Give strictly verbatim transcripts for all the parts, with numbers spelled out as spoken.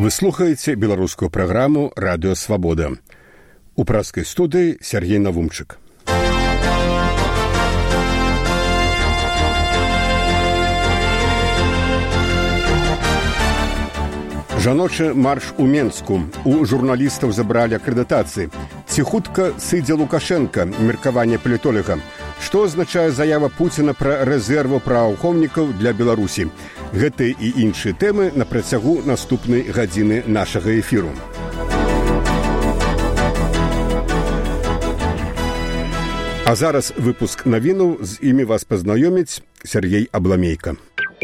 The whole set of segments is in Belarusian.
Вы слухаеце беларускую праграму «Радыё Свабода». У пражскай студыі Сергей Навумчык. Жаночы марш у Менску. У журналістаў забралі акрэдытацыі. Ці хутка сыдзе Лукашенка, меркаванне палітолага. Што азначае заява Пуціна пра рэзерву праваахоўнікаў для Беларусі? Гэтыя і іншыя тэмы на працягу наступнай гадзіны нашага эфіру. А зараз выпуск навінаў, з імі вас пазнаёміць Сергей Абламейка.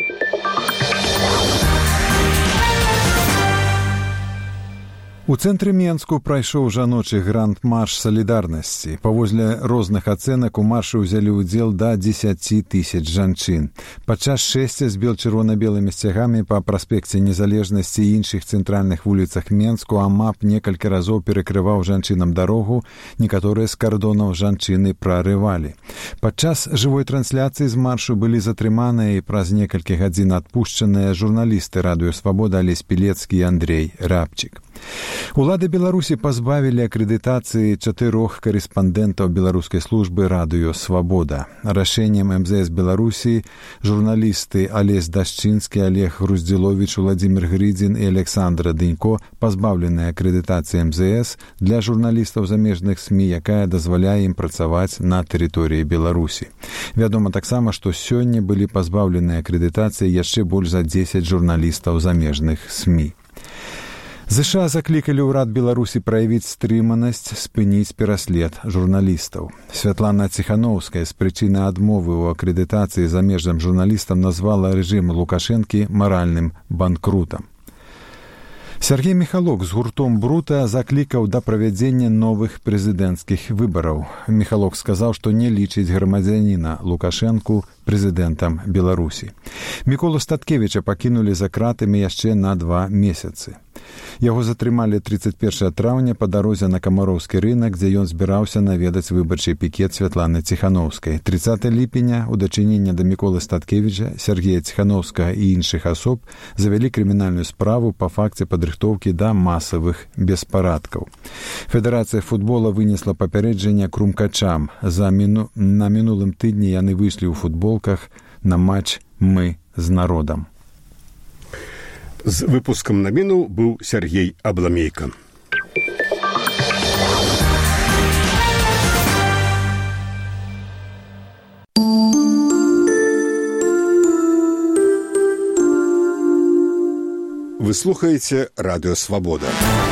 У цэнтры Менску прайшоў жаночы гранд-марш салідарнасці. Паводле розных ацэнак у маршы ўзялі ўдзел да дзесяці тысяч жанчын. Падчас шэсця з бел-чырвона-белымі сцягамі па праспекце Незалежнасці і іншых цэнтральных вуліцах Менску АМАП некалькі разоў перакрываў жанчынам дарогу, некаторыя з кардонаў жанчыны прарывалі. Падчас жывой трансляцыі з маршу былі затрыманыя і праз некалькі гадзін адпушчаныя журналісты «Радыё Свабода» Алесь Пілецкі і Андрей Рабчык. Улады Беларусі пазбавілі акрэдытацыі чатырох карэспандэнтаў беларускай службы «Радыё Свабода». Рашэннем эм зэ эс Беларусі журналісты Алесь Дашчынскі, Олег Груздзіловіч, Уладзімір Грыдзін і Александра Дынько пазбаўленыя акрэдытацыі эм зэ эс для журналістаў замежных СМІ, якая дазваляе ім працаваць на тэрыторыі Беларусі. Вядома таксама, што сёння былі пазбаўленыя акрэдытацыі яшчэ больш за дзесяць журналістаў замежных СМІ. ЗША заклікалі ўрад Беларусі праявіць стрыманасць, спыніць пераслед журналістаў. Святлана Ціхановская з прычыны адмовы ў акрэдытацыі замежным журналістам назвала рэжым Лукашэнкі маральным банкрутам. Сергей Михалок з гуртом «Брута» заклікаў да правядзення новых прэзідэнцкіх выбараў. Михалок сказаў, што не лічыць грамадзяніна Лукашэнку прэзідэнтам Беларусі. Міколу Статкевіча пакінулі за кратамі яшчэ на два месяцы. Яго затрымалі трыццаць першага траўня па дарозе на Камароўскі рынак, дзе ён збіраўся наведаць выбарчы пікет Святланы Ціхановскай. трыццатага ліпеня у дачыненне да Міколы Статкевіча, Сергея Ціхановскага і іншых асоб завялі крымінальную справу па факце падрыхтоўкі да масавых беспарадкаў. Федэрацыя футбола вынесла папярэджанне крумкачам. За міну... На мінулым тыдні яны выйшлі ў футболках на матч «Мы з народам». З выпускам навінаў быў Сергей Абламейка. Вы слухаеце «Радыё Свабода».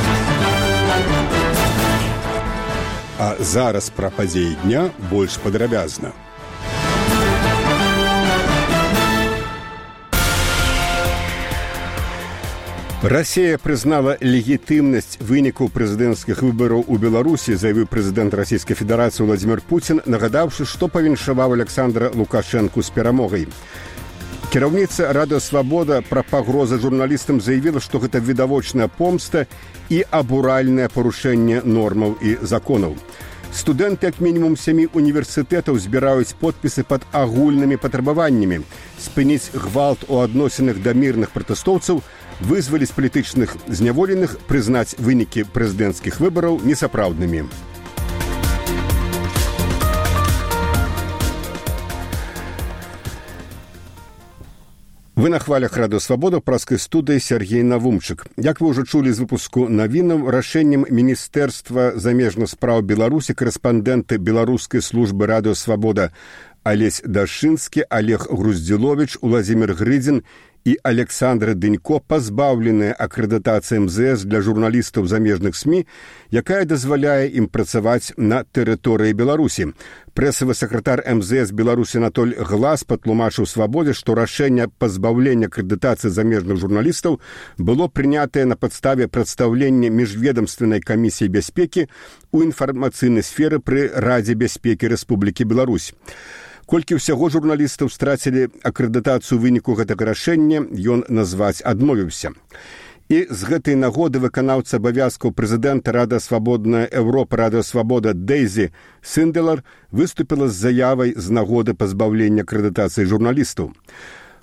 А зараз пра падзеі дня больш падрабязна. Расія прызнала легітымнасць вынікаў прэзідэнцкіх выбараў у Беларусі, заявіў прэзідэнт Расійскай Федэрацыі Уладзімір Пуцін, нагадаўшы, што павіншаваў Александра Лукашэнку з перамогай. Кіраўніца «Радыё Свабода» пра пагрозы журналістам заявіла, што гэта відавочная помста і абуральнае парушэнне нормаў і законаў. Студэнты як мінімум сямі універсітэтаў збіраюць подпісы пад агульнымі патрабаваннямі, спыніць гвалт у адносінах да мірных пратэстоўцаў, вызваліць палітычных зняволеных, прызнаць вынікі прэзідэнцкіх выбараў несапраўднымі. Вы на хвалях «Радыё Свабода», пражскай студыі Сергей Навумчык. Як вы ўжо чулі з выпуску навінаў, рашэннем Міністэрства замежных спраў Беларусі карэспандэнты беларускай службы «Радыё Свабода» Алесь Дашчынскі, Олег Груздзіловіч, Уладзімір Грыдзін і Александра Дынько пазбаўленыя акрэдытацыі эм зэ эс для журналістаў замежных СМІ, якая дазваляе ім працаваць на тэрыторыі Беларусі. Прэсавы сакратар эм зэ эс Беларусі Анатоль Глас патлумачыў Свабодзе, што рашэнне пазбаўлення акрэдытацыі замежных журналістаў было прынятае на падставе прадстаўлення міжведамственнай камісіі бяспекі ў інфармацыйнай сферы пры Радзе бяспекі Рэспублікі Беларусь. Колькі ўсяго журналістаў страцілі акрэдытацыю выніку гэтага рашэння, ён назваць адмовіўся. І з гэтай нагоды выканаўца абавязкаў прэзідэнта Рада Свабодная Еўропа Радыё Свабода Дейзі Сінделар выступіла з заявай з нагоды пазбаўлення акрэдытацыі журналістаў.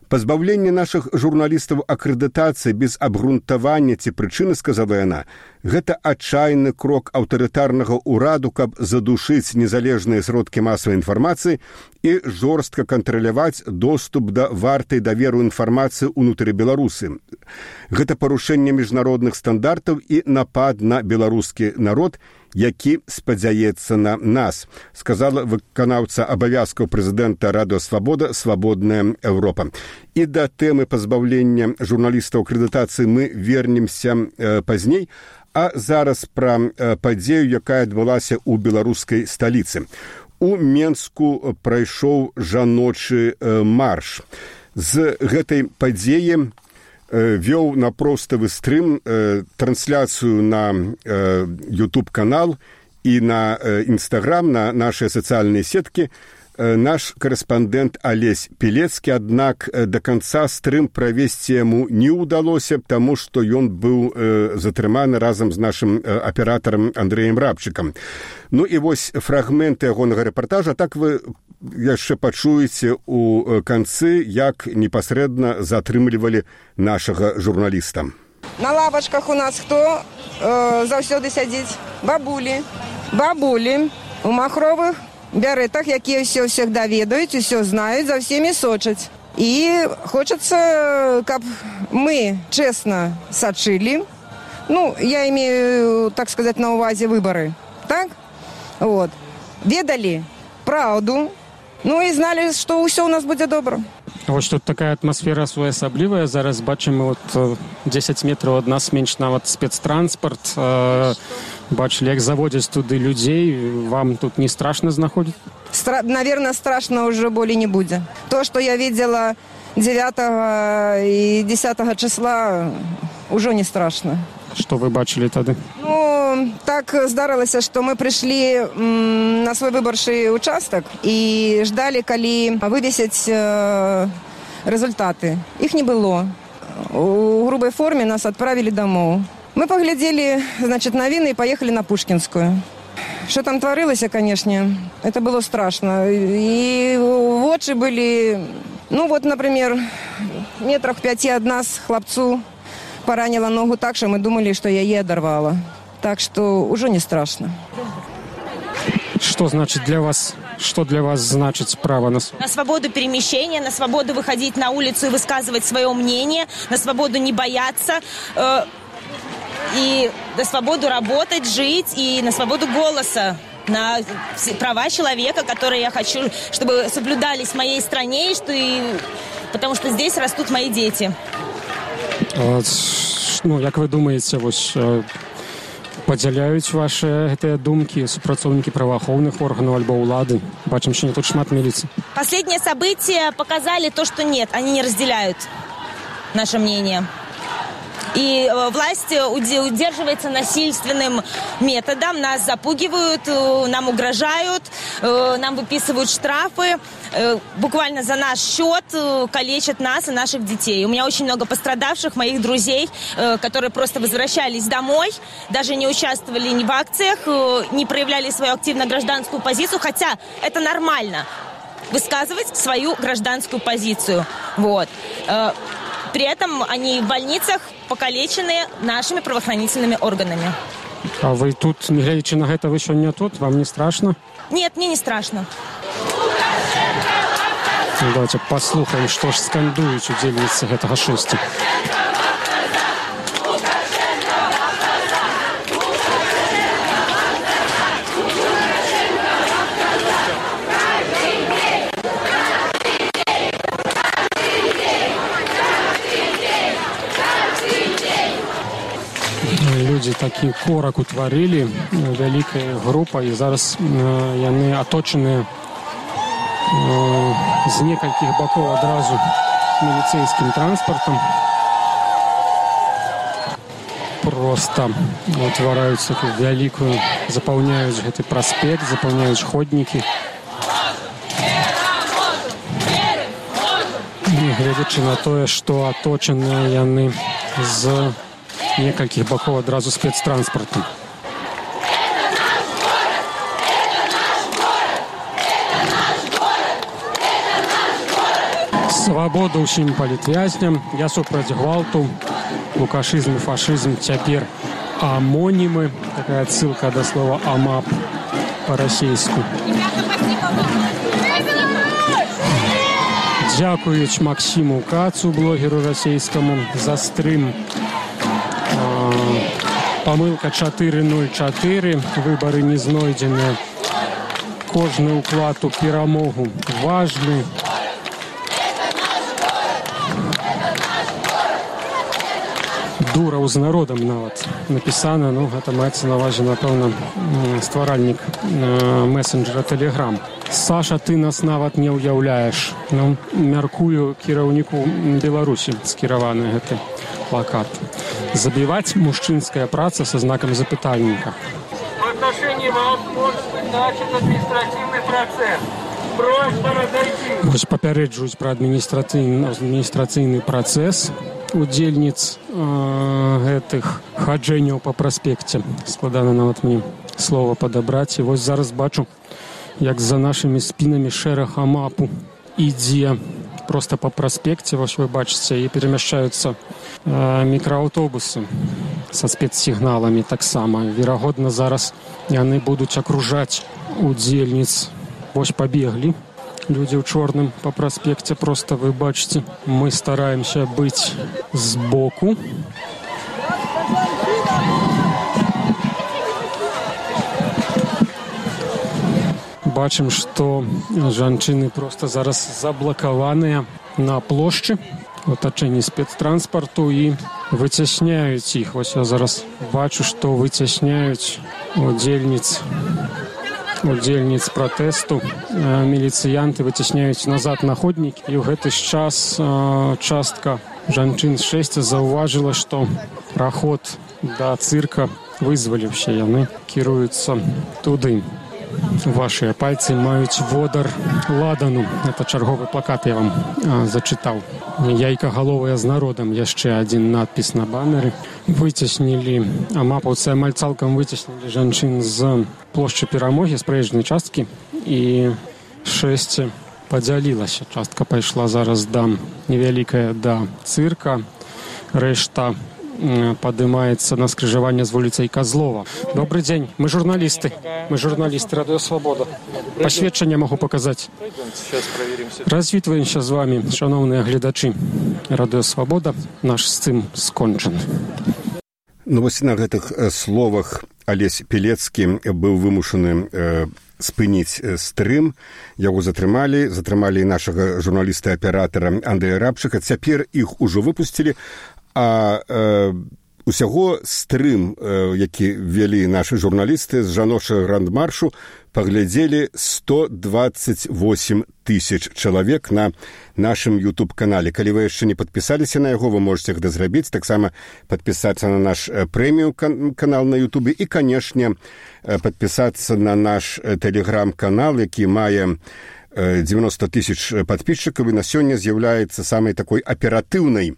Пазбаўленне нашых журналістаў акрэдытацыі без абгрунтавання ці прычыны, сказала яна, гэта адчайны крок аўтарытарнага ўраду, каб задушыць незалежныя сродкі масавай інфармацыі і жорстка кантраляваць доступ да вартай даверу інфармацыі ўнутры Беларусы. Гэта парушэнне міжнародных стандартаў і напад на беларускі народ, які спадзяецца на нас, сказала выканаўца абавязкаў прэзідэнта Радыё Свабода «Свабодная Еўропа». І да тэмы пазбаўлення журналістаў акрэдытацыі мы вернемся э, пазней, а зараз пра э, падзею, якая адбылася ў беларускай сталіцы. У Менску прайшоў жаночы э, марш. З гэтай падзеі вёў на проставы стрым э, трансляцыю на э, YouTube-канал і на э, Instagram, на нашыя сацыяльныя сеткі э, наш корэспандэнт Алесь Пілецкі, аднак э, да канца стрым правесці яму не ўдалося, таму што ён быў э, затрыманы разам з нашым э, аператарам Андрэем Рабчыкам. Ну і вось фрагменты ягонага рэпартажа, так вы яшчэ пачуеце ў канцы, як непасрэдна затрымлівалі нашага журналіста. На лавачках у нас хто э, заўсёды сядзіць? Бабулі. Бабулі у махровых бярэтах, якія ўсё всегда ведаюць, усё знаюць, за ўсімі сочаць. І хочацца, каб мы честно сачылі. Ну, я имею, так сказать, на увазе выборы. Так? Вот. Ведалі праўду. Ну і знали, што ўсё у нас будзе добра. Вось тут такая атмасфера своеасаблівая. Зараз бачым, вот дзесяць метраў ад нас менш нават спецтранспорт. Бачылі, як заводзяць туды людзей. Вам тут не страшно знаходзіць? Стра- наверное, страшно уже более не будет. То, что я видела девятого и десятого числа, уже не страшно. Что вы бачили тогда? Ну, так здарылася, что мы пришли м, на свой выборчий участок и ждали, коли вывесить э, результаты. Их не было. У грубой форме нас отправили домой. Мы поглядели, значит, новины и поехали на Пушкинскую. Что там творилось, конечно, это было страшно. И очи были, ну вот, например, метрах пяти от нас хлопцу поранила ногу так, что мы думали, что я ей одорвала. Так что уже не страшно. Что значит для вас, что для вас значит право на... На свободу перемещения, на свободу выходить на улицу и высказывать свое мнение, на свободу не бояться, э, и на свободу работать, жить, и на свободу голоса, на права человека, которые я хочу, чтобы соблюдались в моей стране, и что и... потому что здесь растут мои дети. Ну, як вы думаеце, вось падзяляюць ваши гэтыя думкі супрацоўнікі праваахоўных органаў альбо ўлады? Бачым, что не тут шмат міліцыі. Последние события показали то, что нет, они не разделяют наше мнение. И власть удерживается насильственным методом. Нас запугивают, нам угрожают, нам выписывают штрафы. Буквально за наш счет калечат нас и наших детей. У меня очень много пострадавших, моих друзей, которые просто возвращались домой, даже не участвовали ни в акциях, не проявляли свою активную гражданскую позицию, хотя это нормально, высказывать свою гражданскую позицию. Вот. При этом они в больницах покалечены нашими правоохранительными органами. А вы тут, не глядячи на это, вы сегодня тут? Вам не страшно? Нет, мне не страшно. Давайте послухаем, что ж скандують удзельніцы гэтага шэсця. Людзі такі корак утварылі, вялікая група, і зараз яны аточаныя з некалькіх бакоў адразу міліцейскім транспартам. Просто утвараюць такую вялікую, запаўняюць гэты праспект, запаўняюць ходнікі. І гледзячы на тое, што аточаныя яны з некалькіх бакоў адразу спецтранспартам. Свабоду ўсім палітвязням. Я супраць гвалту. Лукашызм і фашызм цяпер амонімы. Такая ссылка да слова «амап» па-расейску. Дзякуюць Максіму Кацу, блогеру расейскаму, за стрым. Памылка чатыры нуль чатыры. Выбары не знойдзеныя. Кожны ўклад у перамогу важны. Дураў з народам нават напісана. Ну, гэта маецца на ўвазе, напэўна, стваральнік месенджера Telegram. Саша, ты нас нават не ўяўляеш. Ну, мяркую, кіраўніку Беларусі скіраваны гэты плакат. Забіваць мужчынская праца са знакам запытальніка. В отношении вас может быть начат административный процесс. Просьба разойти. Вось папярэджваюць пра адміністрацыйны, адміністрацыйны працэс удзельніц э, гэтых хаджэнняў па праспекце. Складана нават мне слова падабраць. І вось зараз бачу, як за нашымі спінамі шэраг амапу ідзе проста па праспекце. Вось вы бачыце, і перамяшчаюцца э, мікрааўтобусы са спецсігналамі таксама. Верагодна, зараз яны будуць акружаць удзельніц. Вось пабеглі людзі ў чорным па праспекце. Проста вы бачыце, мы стараемся быць збоку. Бачым, што жанчыны проста зараз заблакаваныя на плошчы в атачэнні спецтранспарту і выцясняюць іх. Вось я зараз бачу, што выцясняюць удзельніц удзельніц пратэсту. Міліцыянты выцясняюць назад на ходнік. І ў гэты ж час частка жанчын з шэсця заўважыла, што праход да цырка вызваліўся. Яны кіруюцца туды. Вашыя пальцы маюць водар ладану. Это чарговы плакат я вам а, зачытаў. Яйкагаловыя з народам. Яшчэ адзін надпіс на банеры. Выцеснілі, амапаўцы амаль цалкам выцеснілі жанчын з плошчы Перамогі, з праезжнай часткі. І шэсце падзялілася. Частка пайшла зараз да невялікая да цырка. Рэшта падымаецца на скрыжаванне з вуліцай Козлова. Добрый дзень, мы журналісты. Мы журналісты Радыё Свабода. Пасведчанне магу паказаць. Развітваемся з вами, шановныя гледачы. Радыё Свабода, наш сцым скончаны. Ну вось на гэтых словах Алесь Пелецкі быў вымушаны э, спыніць стрым. Яго затрымалі, затрымалі нашага журналіста-аператара Андрэя Рабчыка. Цяпер іх ужо выпусцілі. А э, усяго стрым, э, які вялі нашы журналісты з жаночага грандмаршу, паглядзелі сто двадцать восемь тысяч чалавек на нашым YouTube-канале. Калі вы яшчэ не падпісаліся на яго, вы можете гэта зрабіць. Таксама падпісацца на наш прэміум-канал на YouTube і, канешне, падпісацца на наш Telegram-канал, які мае девяносто тысяч падписчикаў і на сёння з'яўляецца самай такой аператыўнай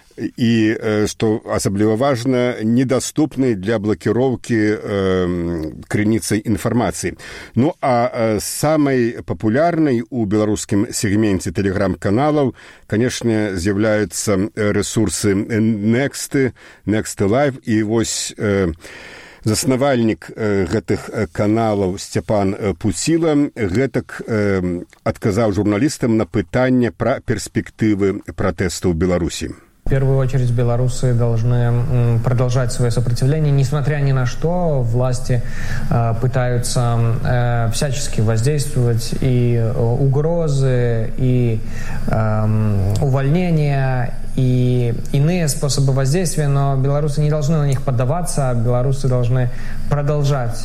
и, что особливо важно, недоступны для блокировки э, крыніцай информации. Ну, а э, самой популярной у белорусском сегменте телеграм-каналов, конечно, з'являются ресурсы Next, Next Live, и вось э, заснавальнік э, гэтых э, каналаў Сцяпан э, Пуціла гэтак э, адказаў журналістам на пытанне пра перспектывы пратэсту ў Беларусі. В первую очередь белорусы должны продолжать свое сопротивление, несмотря ни на что. Власти э, пытаются э, всячески воздействовать, и угрозы, и э, увольнения, и иные способы воздействия, но белорусы не должны на них поддаваться, белорусы должны продолжать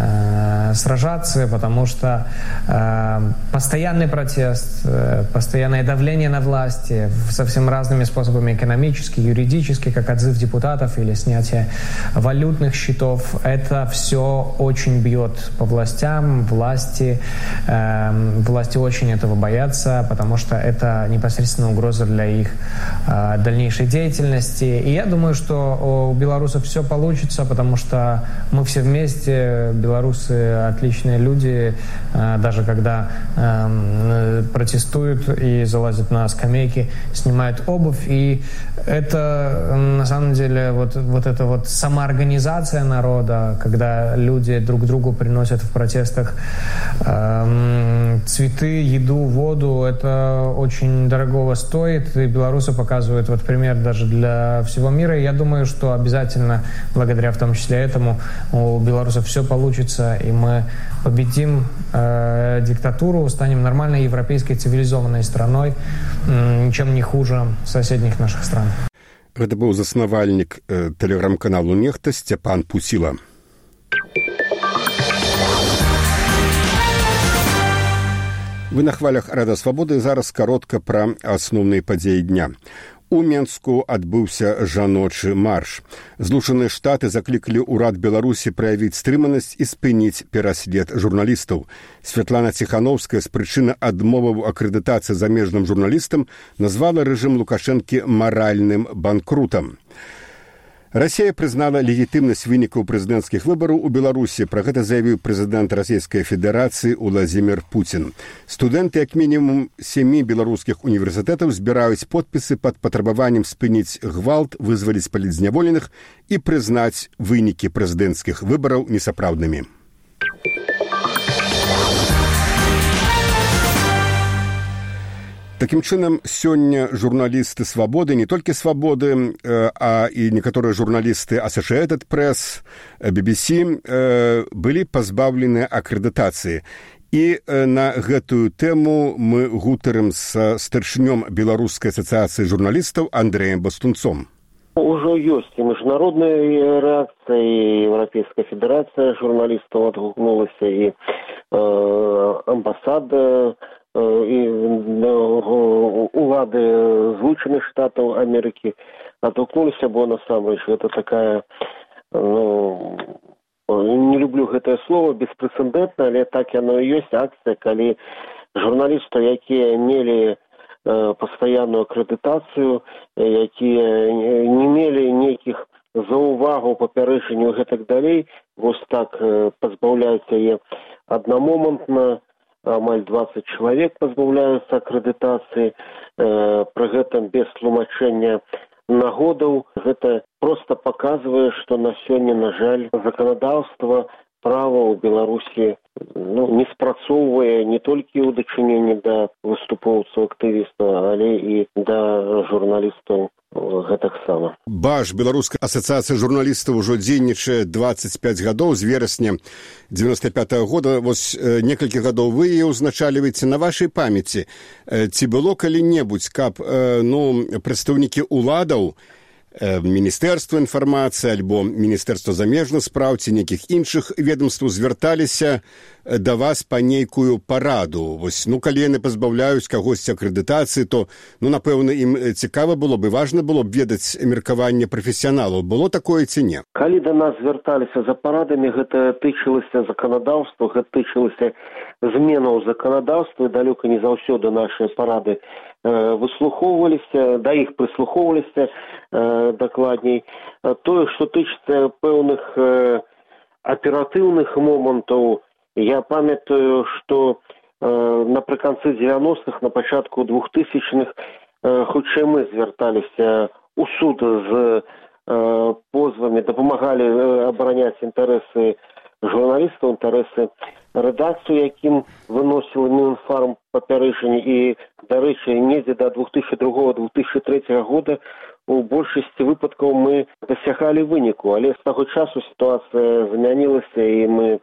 э, сражаться, потому что э, постоянный протест, э, постоянное давление на власти совсем разными способами, экономически, юридически, как отзыв депутатов или снятие валютных счетов, это все очень бьет по властям, власти, э, власти очень этого боятся, потому что это непосредственно угроза для их дальнейшей деятельности. И я думаю, что у белорусов все получится, потому что мы все вместе, белорусы отличные люди, даже когда протестуют и залазят на скамейки, снимают обувь. И это, на самом деле, вот, вот эта вот самоорганизация народа, когда люди друг другу приносят в протестах эм, цветы, еду, воду, это очень дорогого стоит. И белорусы показывают вот пример даже для всего мира. И я думаю, что обязательно, благодаря в том числе этому, у белорусов все получится, и мы победим э, диктатуру, станем нормальной европейской цивилизованной страной, э, ничем не хуже соседних наших стран. Гэта быў заснавальнік э, тэлеграм-каналу «Нехта» Сцяпан Пусіла. Вы на хвалях Рада Свабоды, зараз каротка пра асноўныя падзеі дня. У Менску адбыўся жаночы марш. Злучаныя Штаты заклікалі ўрад Беларусі праявіць стрыманасць і спыніць пераслед журналістаў. Святлана Ціхановская з прычыны адмовы акрэдытацыі замежным журналістам назвала рэжым Лукашэнкі маральным банкрутам. Расія прызнала легітымнасць вынікаў прэзідэнцкіх выбараў у Беларусі. Пра гэта заявіў прэзідэнт Расійскай Федэрацыі Уладзімір Пуцін. Студэнты як мінімум сямі беларускіх універсітэтаў збіраюць подпісы пад патрабаваннем спыніць гвалт, вызваліць палітзняволеных і прызнаць вынікі прэзідэнцкіх выбараў несапраўднымі. Такім чынам, сёння журналісты «Свабоды», не толькі «Свабоды», а і некаторыя журналісты Associated Press, би би сі былі пазбаўлены акрэдытацыі. І на гэтую тэму мы гутарым з старшынём Беларускай асацыяцыі журналістаў Андрэем Бастунцом. Ужо ёсць і міжнародная рэакцыя, і Еўрапейская федэрацыя журналістаў адгукнулася, і э, амбасада, і улады Злучаных Штатаў Амерыкі адгукнуліся, бо насамрэч гэта такая, ну, не люблю гэтае слово, беспрэцэдэнтна, але так яно і ёсць акцыя, калі журналісты, якія мелі пастаянную акрэдытацыю, якія не мелі нейкіх заўвагаў, папярэджанняў і гэтак далей, вось так пазбаўляюць яе аднамомантна. Амаль двадцать чалавек пазбаўляюцца акрэдытацыі, э, пры гэтым без тлумачэння нагодаў. Гэта проста паказвае, што на сёння, на жаль, заканадаўства, права ў Беларусі ну, не спрацоўвае не толькі ў дачыненні да выступоўцаў актывістаў, але і да журналістаў гэтаксама. БАЖ, Беларуская асацыяцыя журналістаў, ужо дзейнічае двадцать пять гадоў, з верасня девяносто пятого года. Вось э, некалькі гадоў вы яе ўзначальваеце. На вашай памяці. Э, ці было калі-небудзь, каб э, ну, прадстаўнікі уладаў, э, Міністэрства інфармацыі альбо Міністэрства замежных спраў ці нейкіх іншых ведомстваў звярталіся да вас па нейкую параду? Вось, ну, калі яны пазбаўляюць кагосьці акрэдытацыі, то, ну, напэўна, ім цікава было б і важна было б ведаць меркаванне прафесіяналаў. Было такое ці не? Калі да нас звярталіся за парадамі, гэта тычылася заканадаўства, гэта тычылася зменаў заканадаўства, далёка не заўсёды нашыя парады э, выслухоўваліся, да іх прыслухоўваліся э, дакладней. Тое, што тычыцца пэўных э, аператыўных момантаў, я памятаю, што э, напрыканцы девяностых, на пачатку двухтысячных, э, хутчэй мы звярталіся ў суд з э, позвамі, дапамагалі э, абараняць інтарэсы журналістаў, інтарэсы рэдакцыю, якім выносіла Мінфарм папярэджанні. І, дарэчы, недзе да двух тысячи другого — двух тысячи третьего года у большасці выпадкаў мы дасягалі выніку, але з таго часу сітуацыя змянілася, і мы э,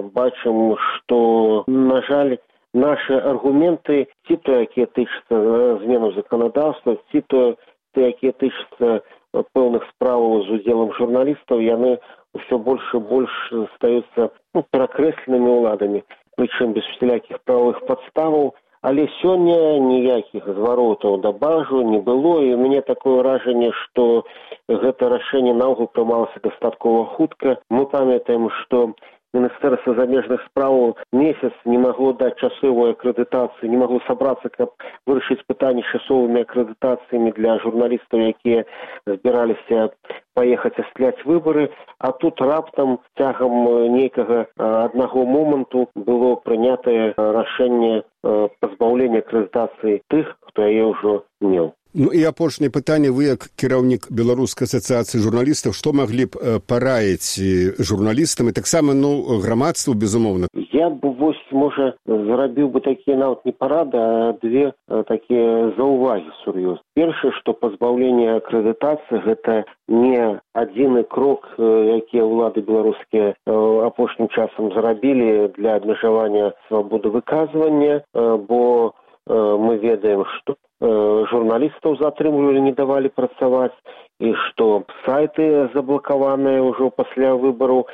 бачым, што, на жаль, нашы аргументы, ці то, якія тычацца змену заканадаўства, ці то, якія тычацца пэўных справаў з удзелам журналістаў, яны ўсё больш і больш стаюцца ну, перакрэсленымі ўладамі, прычым без усялякіх правовых падставаў. Але сёння ніякіх зваротаў да бажу не было, і у мяне такое ўражанне, што гэта рашэнне наогул прымалася дастаткова хутка. Мы памятаем, што Міністэрства замежных спраў месяц не магло даць часовую акрэдытацыю, не магло сабрацца, каб вырашыць пытанне з часовымі акрэдытацыямі для журналістаў, якія збіраліся паехаць асвятляць выбары, а тут раптам цягам нейкага аднаго моманту было прынятае рашэнне пазбаўлення акрэдытацыі тых, хто яе ўжо меў. Ну і апошняе пытанне, вы як кіраўнік Беларускай асацыяцыі журналістаў, што маглі б параіць журналістам і таксама, ну, грамадству, безумоўна? Я б, вось, можа, зрабіў бы такія нават не парады, а две такія заўвагі сур'ёзныя. Першае, што пазбаўленне акрэдытацыі гэта не адзіны крок, які ўлады беларускія апошнім часам зрабілі для абмежавання свабоды выказвання, бо мы ведаем, што журналістаў затрымлівалі, не давалі працаваць, і што сайты заблакаваныя ўжо пасля выбараў,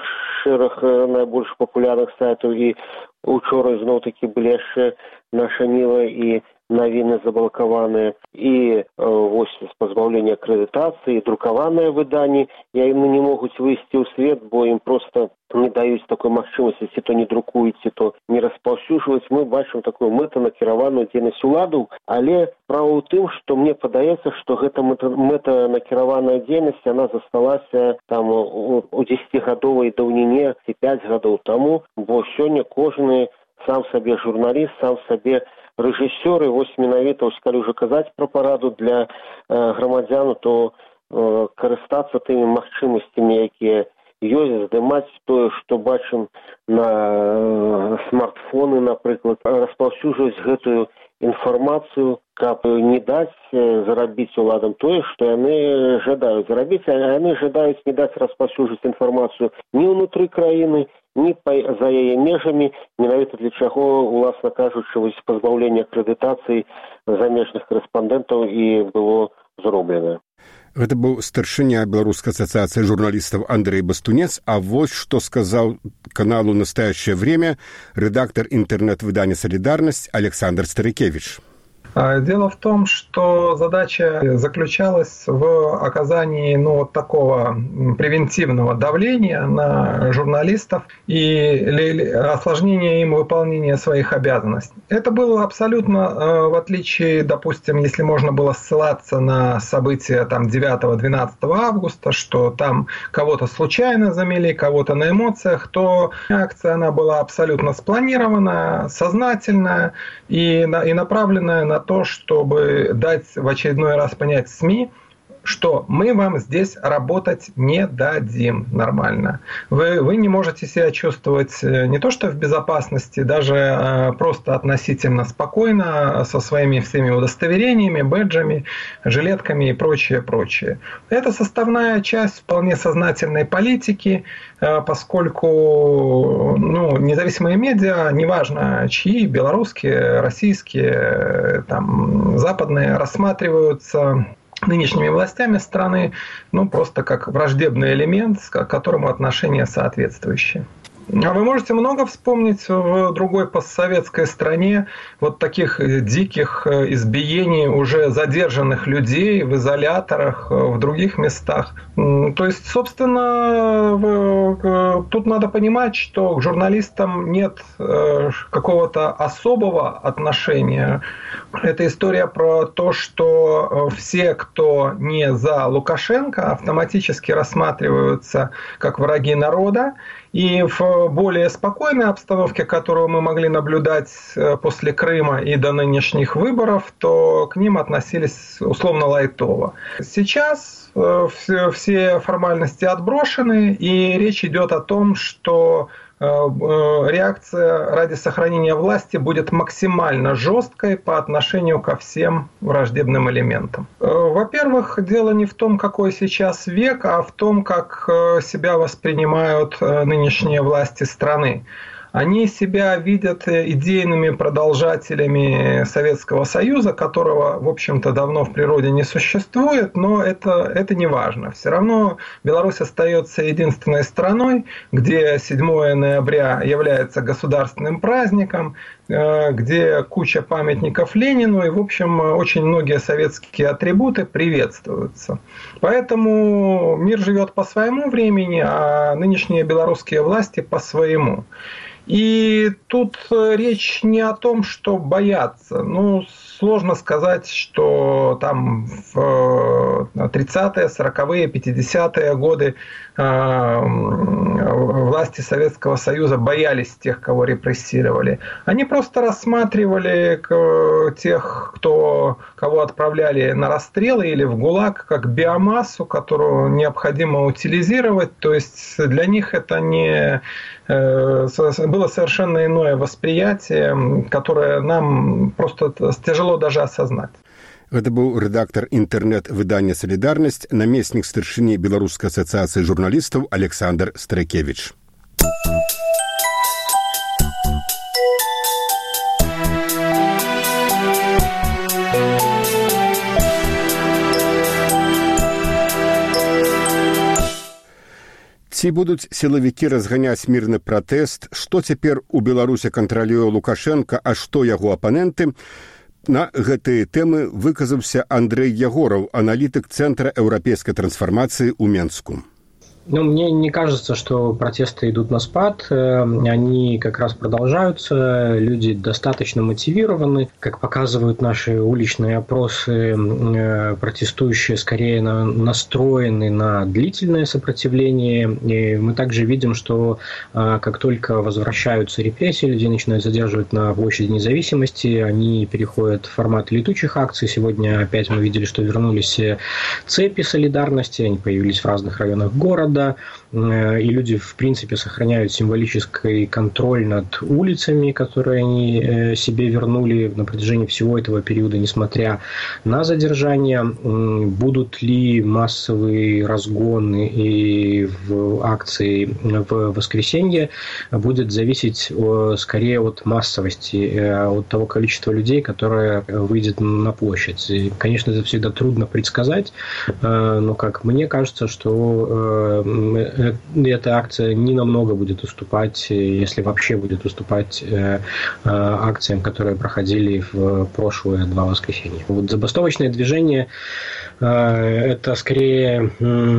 шэраг найбольш папулярных сайтаў, і учора зноў-такі былі яшчэ Наша Міла і навіны заблакаваныя, і вось з пазбаўлення акрэдытацыі, друкаваныя выданні, яны не могуць выйсці ў свет, бо ім проста не даюць такой магчымасці, ці то не друкуюць, ці то не распаўсюджваць. Мы бачым такую мэтанакіраваную дзейнасць уладаў, але справа ў тым, што мне падаецца, што гэта мэтанакіраваная дзейнасць, яна засталася там у дзесяцігадовай даўніне ці пяць гадоў таму, бо сёння кожны сам сабе журналіст, сам сабе рэжысёр, і вось менавіта, калі ўжо казаць пра параду для э, грамадзян, то э, карыстацца тымі магчымасцямі, якія ёсць, здымаць тое, што бачым на э, смартфоны, напрыклад, распаўсюджваць гэтую інфармацыю, каб не даць э, зарабіць уладам тое, што яны жадаюць зарабіць, а яны жадаюць не даць распаўсюджваць інфармацыю ні ўнутры краіны, ні за яе межамі, менавіта для чаго, уласна кажучы, вось пазбаўленне акрэдытацыі замежных корэспандэнтаў і было зроблена. Гэта быў старшыня Беларускай асацыяцыі журналістаў Андрэй Бастунец, а вось што сказаў каналу «Настоящее время» редактор интернет-выдания «Солидарность» Александр Старикевич. Дело в том, что задача заключалась в оказании ну, вот такого превентивного давления на журналистов и осложнения им выполнения своих обязанностей. Это было абсолютно, в отличие, допустим, если можно было ссылаться на события там, девятого-двенадцатого августа, что там кого-то случайно замели, кого-то на эмоциях, то акция она была абсолютно спланированная, сознательная и, и направленная на то, чтобы дать в очередной раз понять СМИ, что мы вам здесь работать не дадим нормально. Вы, вы не можете себя чувствовать не то что в безопасности, даже просто относительно спокойно со своими всеми удостоверениями, бэджами, жилетками и прочее, прочее. Это составная часть вполне сознательной политики, поскольку ну, независимые медиа, неважно чьи, белорусские, российские, там, западные, рассматриваются нынешними властями страны, ну, просто как враждебный элемент, к которому отношение соответствующее. А вы можете много вспомнить в другой постсоветской стране вот таких диких избиений уже задержанных людей в изоляторах, в других местах. То есть, собственно, тут надо понимать, что к журналистам нет какого-то особого отношения. Это история про то, что все, кто не за Лукашенко, автоматически рассматриваются как враги народа. И в более спокойной обстановке, которую мы могли наблюдать после Крыма и до нынешних выборов, то к ним относились условно лайтово. Сейчас все формальности отброшены, и речь идет о том, что реакция ради сохранения власти будет максимально жесткой по отношению ко всем враждебным элементам. Во-первых, дело не в том, какой сейчас век, а в том, как себя воспринимают нынешние власти страны. они себя видят идейными продолжателями Советского Союза, которого, в общем-то, давно в природе не существует, но это, это не важно. Все равно Беларусь остается единственной страной, где седьмое ноября является государственным праздником, где куча памятников Ленину, и, в общем, очень многие советские атрибуты приветствуются. Поэтому мир живет по своему времени, а нынешние белорусские власти по своему. И тут речь не о том, что бояться. Ну, сложно сказать, что там в тридцатые, сороковые, пятидесятые годы власти Советского Союза боялись тех, кого репрессировали. Они просто рассматривали тех, кто, кого отправляли на расстрелы или в ГУЛАГ, как биомассу, которую необходимо утилизировать. То есть для них это не было совершенно иное восприятие, которое нам просто тяжело даже осознать. Гэта быў рэдактар інтэрнэт-выдання «Салідарнасць», намеснік старшыні Беларускай асацыяцыі журналістаў Александр Стрыкевіч. Ці будуць сілавікі разганяць мірны пратэст, што цяпер у Беларусі кантралюе Лукашенка, а што яго апаненты? На гэтыя тэмы выказаўся Андрэй Ягораў, аналітык Центра еўрапейскай трансформации ў Менску. Ну, мне не кажется, что протесты идут на спад, они как раз продолжаются, люди достаточно мотивированы, как показывают наши уличные опросы, протестующие скорее настроены на длительное сопротивление, и мы также видим, что как только возвращаются репрессии, людей начинают задерживать на площади Независимости, они переходят в формат летучих акций, сегодня опять мы видели, что вернулись цепи солидарности, они появились в разных районах города, и люди, в принципе, сохраняют символический контроль над улицами, которые они себе вернули на протяжении всего этого периода, несмотря на задержание. Будут ли массовые разгоны и в акции в воскресенье, будет зависеть скорее от массовости, от того количества людей, которое выйдет на площадь. И, конечно, это всегда трудно предсказать, но, как мне кажется, что эта акция не намного будет уступать, если вообще будет уступать акциям, которые проходили в прошлые два воскресенья. Вот забастовочное движение – это скорее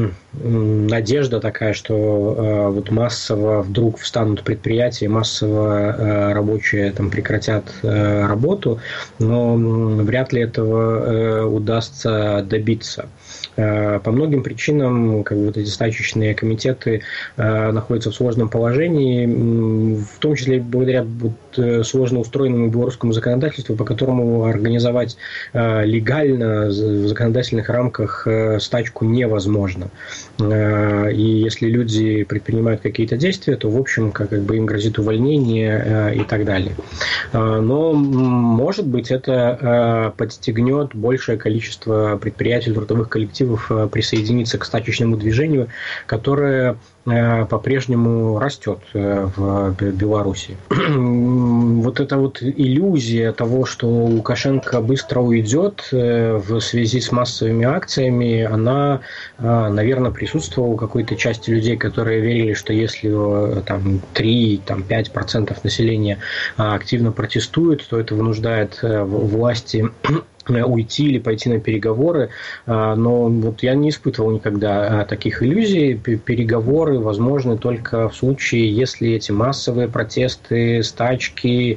надежда такая, что вот массово вдруг встанут предприятия, массово рабочие там прекратят работу, но вряд ли этого удастся добиться. По многим причинам, как бы, вот эти стачечные комитеты э, находятся в сложном положении, в том числе благодаря вот, сложно устроенному белорусскому законодательству, по которому организовать э, легально в законодательных рамках э, стачку невозможно. Э, и если люди предпринимают какие-то действия, то, в общем, как, как бы им грозит увольнение э, и так далее. Э, но, может быть, это э, подстегнет большее количество предприятий, трудовых коллективов присоединиться к стачечному движению, которое по-прежнему растет в Беларуси. Вот эта вот иллюзия того, что Лукашенко быстро уйдет в связи с массовыми акциями, она, наверное, присутствовала у какой-то части людей, которые верили, что если там три-пять процентов населения активно протестует, то это вынуждает власти уйти или пойти на переговоры, но вот я не испытывал никогда таких иллюзий. Переговоры возможны только в случае, если эти массовые протесты, стачки,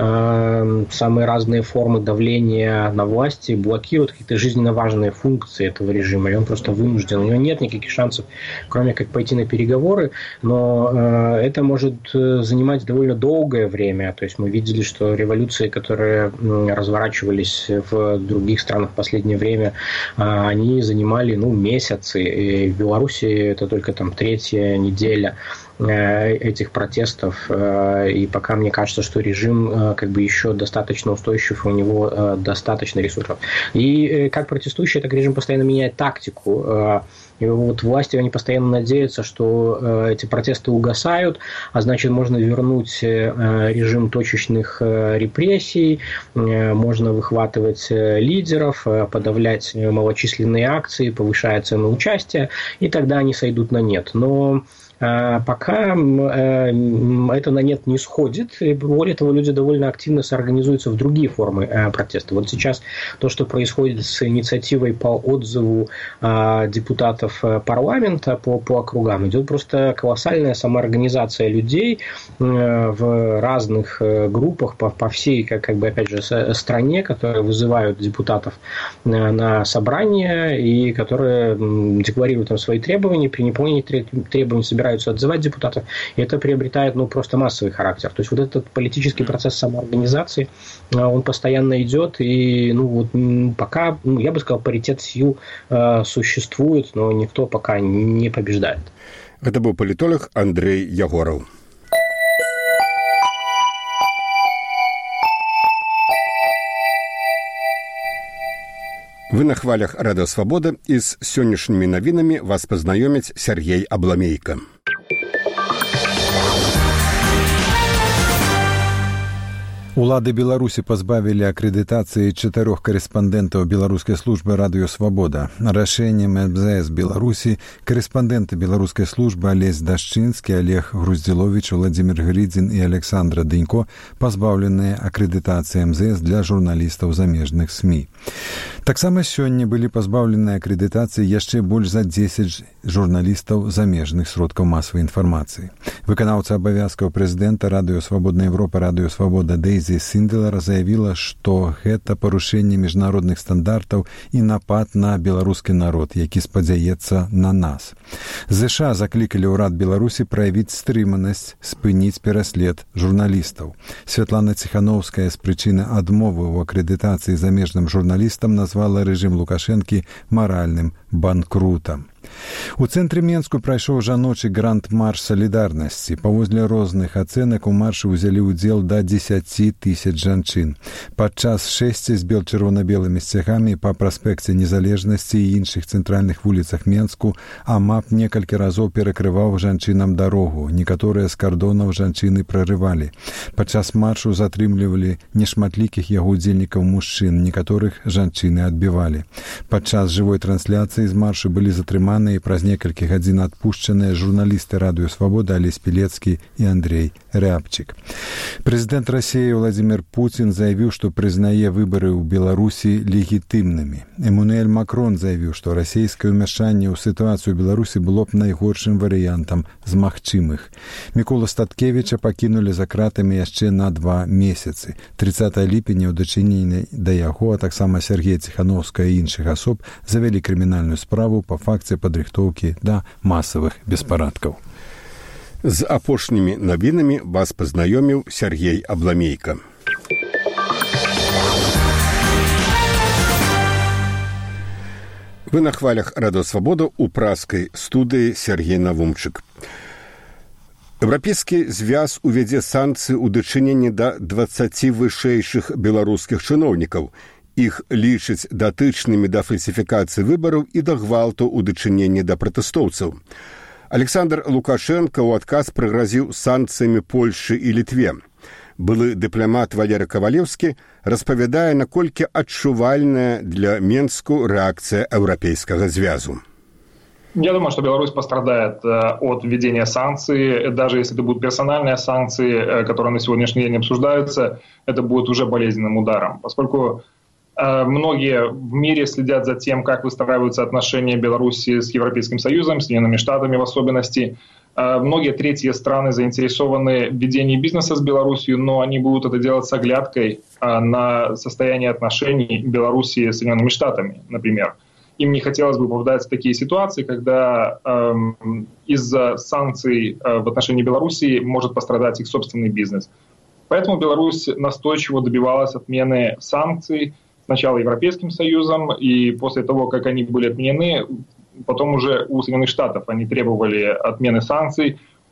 самые разные формы давления на власти блокируют какие-то жизненно важные функции этого режима, и он просто вынужден. У него нет никаких шансов, кроме как пойти на переговоры, но это может занимать довольно долгое время. То есть мы видели, что революции, которые разворачивались в других странах в последнее время, они занимали ну, месяцы. И в Беларуси это только там третья неделя. этих протестов. И пока мне кажется, что режим как бы еще достаточно устойчив, у него достаточно ресурсов. И как протестующий, так режим постоянно меняет тактику. И вот власти, они постоянно надеются, что эти протесты угасают, а значит, можно вернуть режим точечных репрессий, можно выхватывать лидеров, подавлять малочисленные акции, повышая цены участия, и тогда они сойдут на нет. Но пока это на нет не сходит, и более того, люди довольно активно соорганизуются в другие формы протеста. Вот сейчас то, что происходит с инициативой по отзыву депутатов парламента по, по округам, идет просто колоссальная самоорганизация людей в разных группах по, по всей, как, как бы, опять же, стране, которые вызывают депутатов на собрание и которые декларируют там свои требования, при неполнении требований собираются отзывать депутатов, и это приобретает, ну, просто массовый характер. То есть вот этот политический процесс самоорганизации, он постоянно идет, и, ну, вот пока, ну, я бы сказал, паритет сил э, существует, но никто пока не побеждает. Это был политолог Андрей Ягоров. Вы на хвалях Радио Свобода, і з сённяшнімі навінамі вас пазнаёміць Сергей Абламейка. Улады Беларусі пазбавілі акрэдытацыі чатырох карэспандэнтаў беларускай службы «Радыё Свабода». Рашэннем эм зэ эс Беларусі карэспандэнты беларускай службы Алесь Дашчынскі, Олег Груздзіловіч, Владзімір Грыдзін і Александра Дынько пазбаўленыя акрэдытацыі эм зэ эс для журналістаў замежных СМІ. Таксама сёння былі пазбаўленыя акрэдытацыі яшчэ больш за дзесяць журналістаў замежных сродкаў масавай інфармацыі. Выканаўца абавязкаў прэзідэнта «Радыё Свабодная Европа», «Радыё Свабода» Дэйзі Сіндлер заявіла, што гэта парушэнне міжнародных стандартаў і напад на беларускі народ, які спадзяецца на нас. ЗША заклікалі ўрад Беларусі праявіць стрыманасць, спыніць пераслед журналістаў. Святлана Ціхановская з прычыны адмовы ў акрэдытацыі замежным журналістам назвала рэжым Лукашэнкі маральным банкрутам. У цэнтры Менску прайшоў жаночы гранд-марш салідарнасці. Паводле розных ацэнак у маршы ўзялі ўдзел да дзесяці тысяч жанчын. Падчас шэсці з бел-чырвона-белымі сцягамі па праспекце Незалежнасці і іншых цэнтральных вуліцах Менску АМАП некалькі разоў перакрываў жанчынам дарогу. Некаторыя з кардонаў жанчыны прарывалі. Падчас маршу затрымлівалі нешматлікіх яго удзельнікаў мужчын, некаторых жанчыны адбівалі. Падчас жывой трансляцыі з маршу былі затрыманы і праз некалькі гадзін адпушчаныя журналісты «Радыё Свабода» Алесь Пілецкі і Андрей Рябчык. Прэзідэнт Расіі Владзімір Пуцін заявіў, што прызнае выбары ў Беларусі легітымнымі. Эммануэль Макрон заявіў, што расійскае ўмяшанне ў сітуацыю Беларусі было б найгоршым варыянтам з магчымых. Мікола Статкевіча пакінулі за кратамі яшчэ на два месяцы. трыццатага ліпеня ў дачыненні да яго, а таксама Сергея Ціхановскага і іншых асоб завялі крымінальную справу па факце падрыхтоўкі да масавых беспарадкаў. З апошнімі навінамі вас пазнаёміў Сергей Абламейка. Вы на хвалях Радио Свобода, у праскай студыі Сергей Навумчык. Еўрапейскі звяз увядзе санкцыі ў дачыненні да дваццаці вышэйшых беларускіх чыноўнікаў. Іх лічаць датычнымі да фальсіфікацыі выбараў і да гвалту ў дачыненні да пратэстоўцаў. Александр Лукашенко ў адказ прыгразіў санкцыямі Польшы і Літве. Былы дыпламат Валерый Кавалеўскі распавядае, наколькі адчувальная для Менску реакция Европейского звязу. Я думаю, что Беларусь пострадает от введения санкций. Даже если это будут персональные санкции, которые на сегодняшний день обсуждаются, это будет уже болезненным ударом. Поскольку многие в мире следят за тем, как выстраиваются отношения Беларуси с Европейским Союзом, с Соединенными Штатами в особенности. Многие третьи страны заинтересованы в ведении бизнеса с Беларусью, но они будут это делать с оглядкой на состояние отношений Беларуси с Соединенными Штатами, например. Им не хотелось бы попадать в такие ситуации, когда э, из-за санкций э, в отношении Беларуси может пострадать их собственный бизнес. Поэтому Беларусь настойчиво добивалась отмены санкций сначала Европейским Союзом, и после того, как они были отменены, потом уже у Соединенных Штатов они требовали отмены санкций.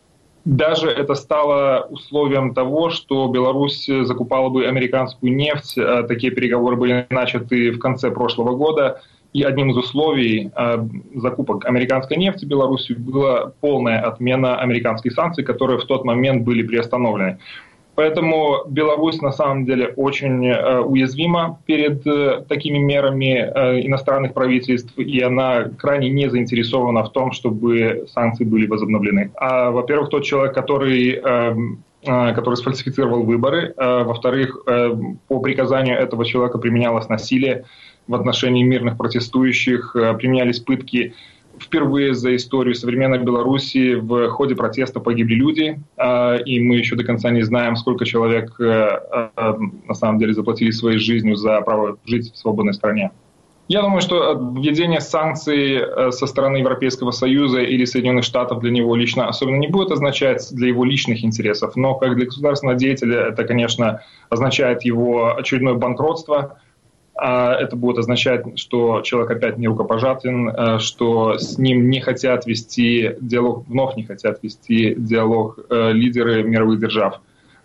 Даже это стало условием того, что Беларусь закупала бы американскую нефть. Такие переговоры были начаты в конце прошлого года. И одним из условий закупок американской нефти Беларусью была полная отмена американских санкций, которые в тот момент были приостановлены. Поэтому Беларусь на самом деле очень э, уязвима перед э, такими мерами э, иностранных правительств, и она крайне не заинтересована в том, чтобы санкции были возобновлены. А, во-первых, тот человек, который, э, э, который сфальсифицировал выборы, э, во-вторых, э, по приказанию этого человека применялось насилие в отношении мирных протестующих, э, применялись пытки. Впервые за историю современной Беларуси в ходе протеста погибли люди, и мы еще до конца не знаем, сколько человек на самом деле заплатили своей жизнью за право жить в свободной стране. Я думаю, что введение санкций со стороны Европейского Союза или Соединенных Штатов для него лично особенно не будет означать для его личных интересов, но как для государственного деятеля это, конечно, означает его очередное банкротство. Это будет означать, что человек опять не рукопожатен, что с ним не хотят вести диалог, вновь не хотят вести диалог лидеры мировых держав.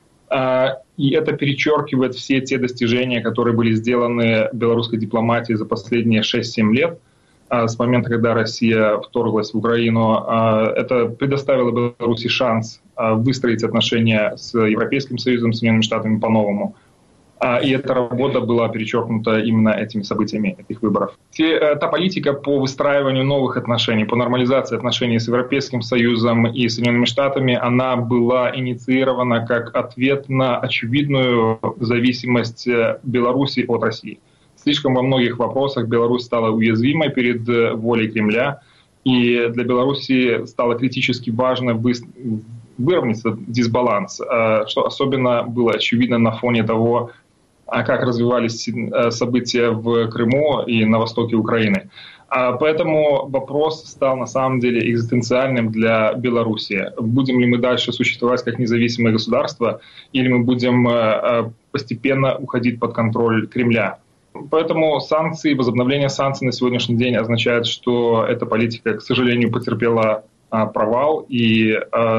И это перечеркивает все те достижения, которые были сделаны белорусской дипломатией за последние шесть-семь лет, с момента, когда Россия вторглась в Украину. Это предоставило Беларуси шанс выстроить отношения с Европейским Союзом, с Соединенными Штатами по-новому. И эта работа была перечеркнута именно этими событиями, этих выборов. Те, та политика по выстраиванию новых отношений, по нормализации отношений с Европейским Союзом и Соединенными Штатами, она была инициирована как ответ на очевидную зависимость Беларуси от России. Слишком во многих вопросах Беларусь стала уязвимой перед волей Кремля, и для Беларуси стало критически важно выровнять этот дисбаланс, что особенно было очевидно на фоне того, как развивались события в Крыму и на востоке Украины. Поэтому вопрос стал на самом деле экзистенциальным для Беларуси. Будем ли мы дальше существовать как независимое государство, или мы будем постепенно уходить под контроль Кремля? Поэтому санкции, возобновление санкций на сегодняшний день означает, что эта политика, к сожалению, потерпела провал. И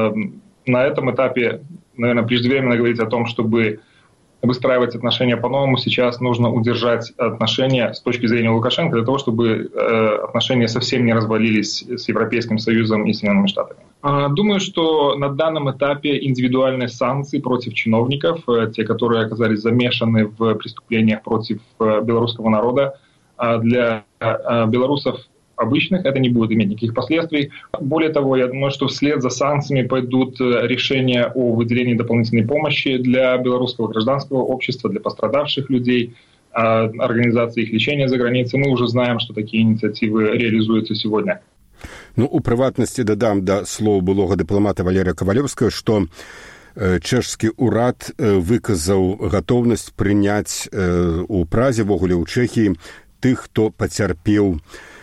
на этом этапе, наверное, преждевременно говорить о том, чтобы выстраивать отношения по-новому. Сейчас нужно удержать отношения с точки зрения Лукашенко для того, чтобы э, отношения совсем не развалились с Европейским Союзом и Соединенными Штатами. Э, думаю, что на данном этапе индивидуальные санкции против чиновников, э, те, которые оказались замешаны в преступлениях против э, белорусского народа, э, для э, белорусов обычных это не будет иметь никаких последствий. Более того, я думаю, что вслед за санкциями пойдут решения о выделении дополнительной помощи для белорусского гражданского общества, для пострадавших людей, организации их лечения за границей. Мы уже знаем, что такие инициативы реализуются сегодня. Ну, у прыватнасці дадам да слоў былога дыпламата Валерія Кавалёўскага, што чэшскі ўрад выказаў гатоўнасць прыняць у Празе, вогуле ў Чэхіі, тых, хто пацярпеў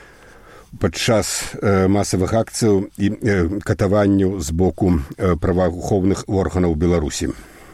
падчас масавых акцыяў і катаванняў з боку праваахоўных органаў Беларусі.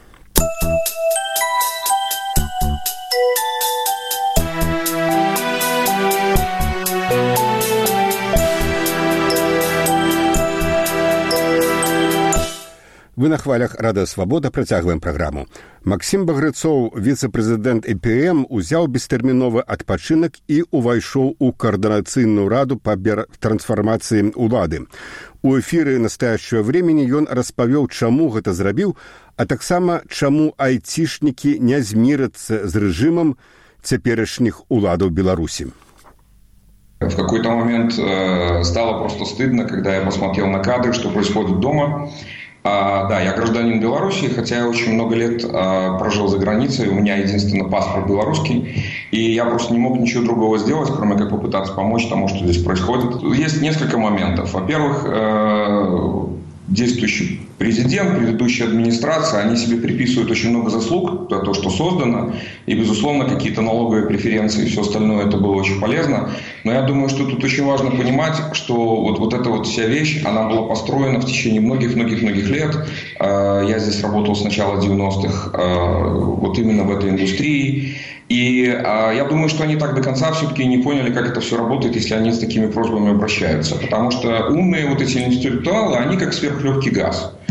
Вы на хвалях «Радыё Свабода» працягваем праграму. Максім Багрыцоў, віцэ-прэзідэнт і пі эм, узяў бестэрміновы адпачынак і ўвайшоў у каардынацыйную раду па трансфармацыі ўлады. У эфіры «Настоящего времени» ён распавёў, чаму гэта зрабіў, а таксама чаму айцішнікі не змірацца з рэжымам цяперашніх уладаў Беларусі. В какой-то момент э, стало просто стыдно, когда я посмотрел на кадры, что происходит дома. А, да, я гражданин Беларуси, хотя я очень много лет а, прожил за границей, у меня единственно паспорт белорусский, и я просто не мог ничего другого сделать, кроме как попытаться помочь тому, что здесь происходит. Есть несколько моментов. Во-первых, э, действующий президент, предыдущая администрация, они себе приписывают очень много заслуг за то, что создано, и, безусловно, какие-то налоговые преференции и все остальное, это было очень полезно. Но я думаю, что тут очень важно понимать, что вот, вот эта вот вся вещь, она была построена в течение многих-многих-многих лет. Я здесь работал с начала девяностых вот именно в этой индустрии. И я думаю, что они так до конца все-таки не поняли, как это все работает, если они с такими просьбами обращаются. Потому что умные вот эти интеллектуалы, они как сверхлегкий газ.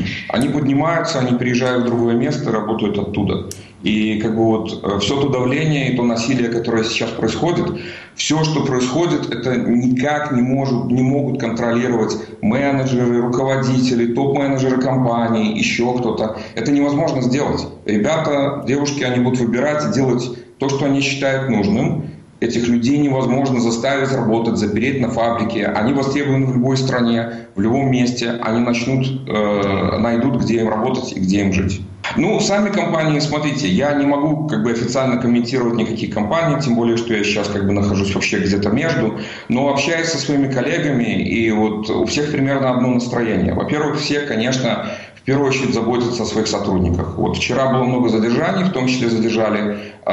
Они поднимаются, они приезжают в другое место и работают оттуда. И как бы вот все то давление и то насилие, которое сейчас происходит, все, что происходит, это никак не, может, не могут контролировать менеджеры, руководители, топ-менеджеры компаний, еще кто-то. Это невозможно сделать. Ребята, девушки, они будут выбирать и делать то, что они считают нужным. Этих людей невозможно заставить работать, запереть на фабрике. Они востребованы в любой стране, в любом месте. Они начнут, э, найдут, где им работать и где им жить. Ну, сами компании, смотрите, я не могу как бы официально комментировать никакие компании, тем более, что я сейчас как бы нахожусь вообще где-то между, но общаюсь со своими коллегами, и вот у всех примерно одно настроение. Во-первых, все, конечно, в первую очередь заботятся о своих сотрудниках. Вот вчера было много задержаний, в том числе задержали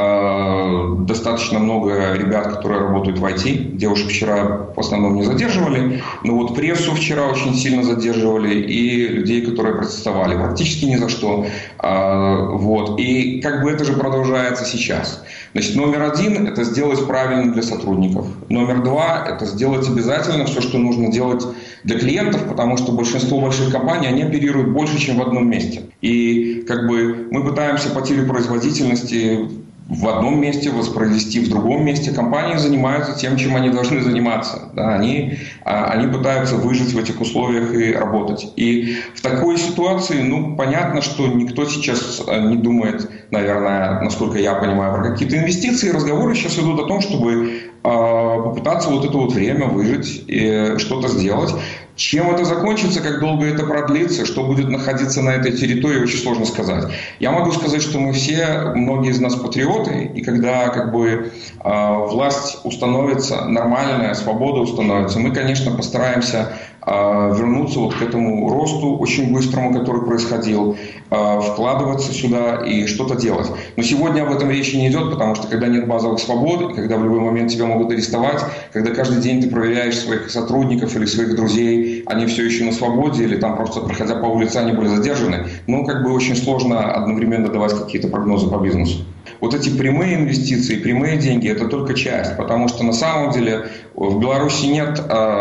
э, достаточно много ребят, которые работают в ай ти. Девушек вчера в основном не задерживали, но вот прессу вчера очень сильно задерживали и людей, которые протестовали практически ни за что. Э, вот. И как бы это же продолжается сейчас. Значит, номер один – это сделать правильно для сотрудников. Номер два – это сделать обязательно все, что нужно делать для клиентов, потому что большинство больших компаний, они оперируют больше, чем в одном месте. И как бы мы пытаемся потерю производительности в одном месте воспроизвести в другом месте. Компании занимаются тем, чем они должны заниматься. Да, они, они пытаются выжить в этих условиях и работать. И в такой ситуации, ну, понятно, что никто сейчас не думает, наверное, насколько я понимаю, про какие-то инвестиции. Разговоры сейчас идут о том, чтобы попытаться вот это вот время выжить и что-то сделать. Чем это закончится, как долго это продлится, что будет находиться на этой территории, очень сложно сказать. Я могу сказать, что мы все, многие из нас патриоты, и когда как бы власть установится, нормальная, свобода установится, мы, конечно, постараемся вернуться вот к этому росту очень быстрому, который происходил, вкладываться сюда и что-то делать. Но сегодня об этом речи не идет, потому что когда нет базовых свобод, когда в любой момент тебя могут арестовать, когда каждый день ты проверяешь своих сотрудников или своих друзей, они все еще на свободе или там просто проходя по улице они были задержаны, ну как бы очень сложно одновременно давать какие-то прогнозы по бизнесу. Вот эти прямые инвестиции, прямые деньги – это только часть, потому что на самом деле в Беларуси нет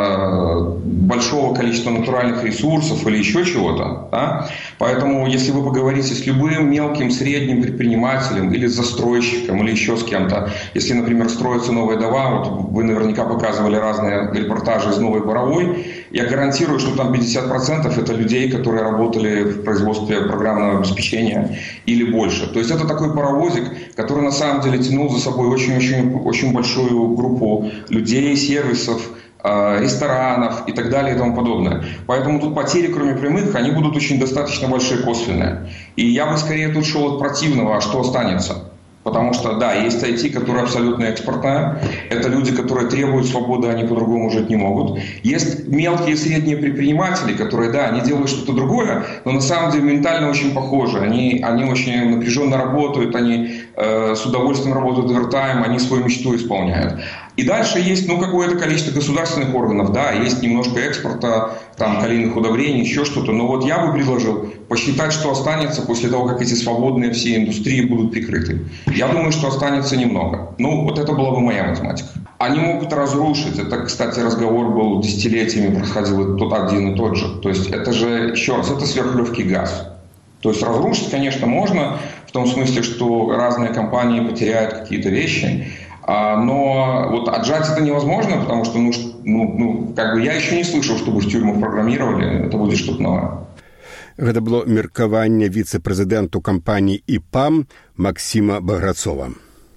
э, большого количества натуральных ресурсов или еще чего-то. Да? Поэтому если вы поговорите с любым мелким, средним предпринимателем или с застройщиком или еще с кем-то, если, например, строятся новые дома, вот вы наверняка показывали разные репортажи из Новой Боровой, я гарантирую, что там пятьдесят процентов это людей, которые работали в производстве программного обеспечения или больше. То есть это такой паровозик, который на самом деле тянул за собой очень-очень очень большую группу людей, сервисов, ресторанов и так далее и тому подобное. Поэтому тут потери, кроме прямых, они будут очень достаточно большие, косвенные. И я бы скорее тут шел от противного, а что останется? Потому что, да, есть ай ти, которая абсолютно экспортная. Это люди, которые требуют свободы, они по-другому жить не могут. Есть мелкие и средние предприниматели, которые, да, они делают что-то другое, но на самом деле ментально очень похожи. Они, они очень напряженно работают, они э, с удовольствием работают овертайм, они свою мечту исполняют. И дальше есть, ну, какое-то количество государственных органов, да, есть немножко экспорта, там, калийных удобрений, еще что-то. Но вот я бы предложил посчитать, что останется после того, как эти свободные все индустрии будут прикрыты. Я думаю, что останется немного. Ну, вот это была бы моя математика. Они могут разрушить. Это, кстати, разговор был десятилетиями, происходил тот один и тот же. То есть это же, еще раз, это сверхлегкий газ. То есть разрушить, конечно, можно, в том смысле, что разные компании потеряют какие-то вещи. Но вот отжать это невозможно, потому что, ну, ну, ну, как бы я еще не слышал, чтобы в тюрьмах программировали. Это будет что-то новое. Гэта было меркаванне віцэ-прэзідэнту кампаніі ІПАМ Максіма Баграцова.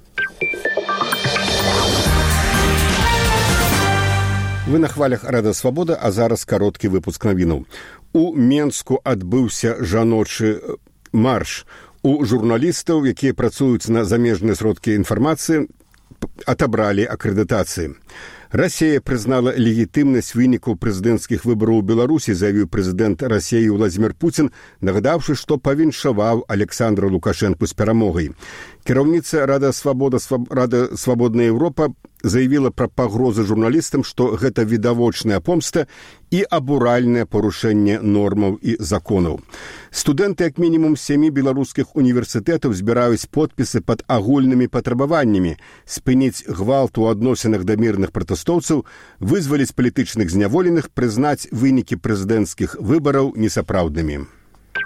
Вы на хвалях Рада Свабода, а зараз кароткі выпуск навінаў. У Менску адбыўся жаночы марш. У журналістаў, якія працуюць на замежныя сродкі інфармацыі, отобрали аккредитации. Россия признала легитимность выников президентских выборов в Беларуси, заявил президент России Владимир Путин, нагадавши, что повіншаваў Александра Лукашенко с перамогой. Кіраўніца Рада Свабода, Сваб... Рада Свабодная Европа заявила про пагрозы журналістам, што гэта відавочная помста і абуральнае парушэнне нормаў і законаў. Студэнты як мінімум сямі беларускіх універсітэтаў збіраюць подпісы пад агульнымі патрабаваннямі спыніць гвалт у адносінах да мірных пратэстоўцаў, вызваліць палітычных зняволеных, прызнаць вынікі прэзідэнцкіх выбараў несапраўднымі.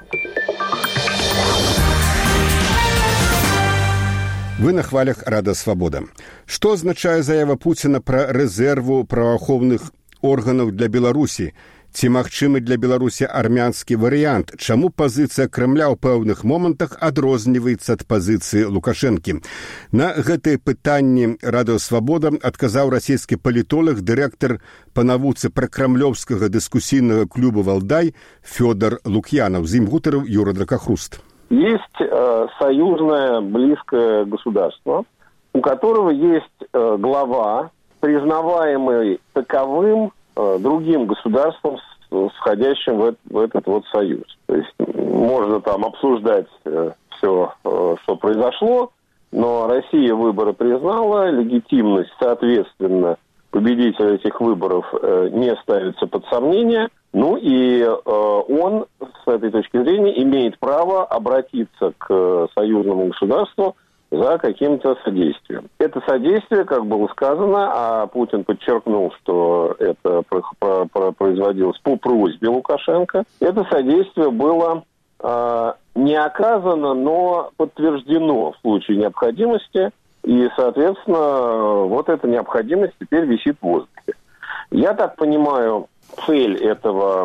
Вы на хвалях Рада Свабода. Што азначае заява Пуціна пра рэзерву праваахоўных органаў для Беларусі? Ці магчымы для Беларусі армянскі варыянт? Чаму пазіцыя Крэмля ў пэўных момантах адрозніваецца ад пазіцыі Лукашэнкі? На гэтыя пытанні Радыё Свабода адказаў расійскі палітолог, дырэктар па навуцы пракрамлёўскага дыскусійнага клуба «Валдай» Фёдор Лукьянов. З ім гутарыў Юра Дракахруст. Есть э, союзное близкое государство, у которого есть э, глава, признаваемый таковым э, другим государством, входящим в, в этот вот союз. То есть можно там обсуждать э, все, э, что произошло, но Россия выборы признала, легитимность, соответственно, победителя этих выборов э, не ставится под сомнение. Ну и э, он, с этой точки зрения, имеет право обратиться к э, союзному государству за каким-то содействием. Это содействие, как было сказано, а Путин подчеркнул, что это про- про- про- производилось по просьбе Лукашенко, это содействие было э, не оказано, но подтверждено в случае необходимости, и, соответственно, вот эта необходимость теперь висит в воздухе. Я так понимаю, цель этого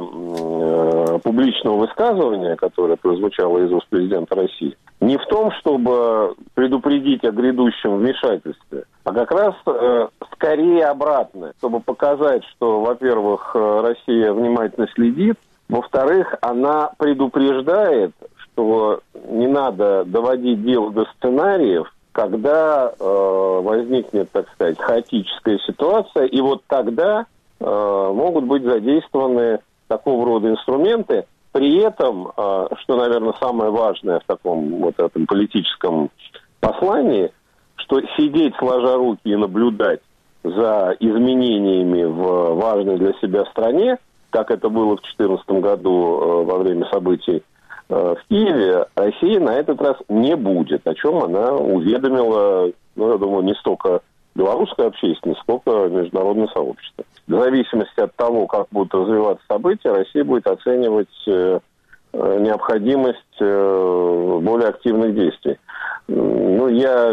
э, публичного высказывания, которое прозвучало из уст президента России, не в том, чтобы предупредить о грядущем вмешательстве, а как раз э, скорее обратное, чтобы показать, что, во-первых, Россия внимательно следит, во-вторых, она предупреждает, что не надо доводить дело до сценариев, когда э, возникнет, так сказать, хаотическая ситуация, и вот тогда э, могут быть задействованы такого рода инструменты. При этом, э, что, наверное, самое важное в таком вот этом политическом послании, что сидеть сложа руки и наблюдать за изменениями в важной для себя стране, как это было в две тысячи четырнадцатом году э, во время событий в Киеве, Россия на этот раз не будет, о чем она уведомила, ну, я думаю, не столько белорусская общественность, сколько международное сообщество. В зависимости от того, как будут развиваться события, Россия будет оценивать э, необходимость э, более активных действий. Ну, я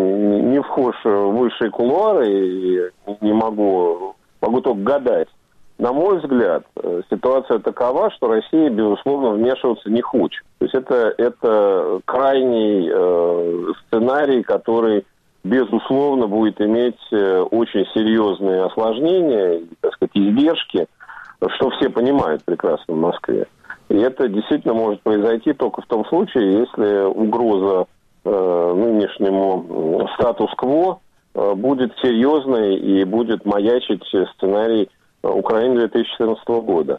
не вхож в высшие кулуары и не могу, могу только гадать. На мой взгляд, ситуация такова, что Россия, безусловно, вмешиваться не хочет. То есть это, это крайний э, сценарий, который, безусловно, будет иметь э, очень серьезные осложнения, так сказать, издержки, что все понимают прекрасно в Москве. И это действительно может произойти только в том случае, если угроза э, нынешнему статус-кво э, будет серьезной и будет маячить сценарий Украины две тысячи четырнадцатого года.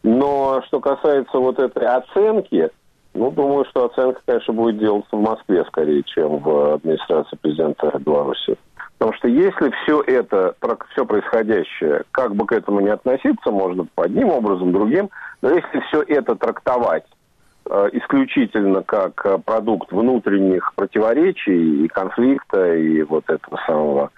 Но что касается вот этой оценки, ну, думаю, что оценка, конечно, будет делаться в Москве скорее, чем в администрации президента Беларуси. Потому что если все это, все происходящее, как бы к этому ни относиться, можно одним образом, другим, но если все это трактовать э, исключительно как продукт внутренних противоречий и конфликта, и вот этого самого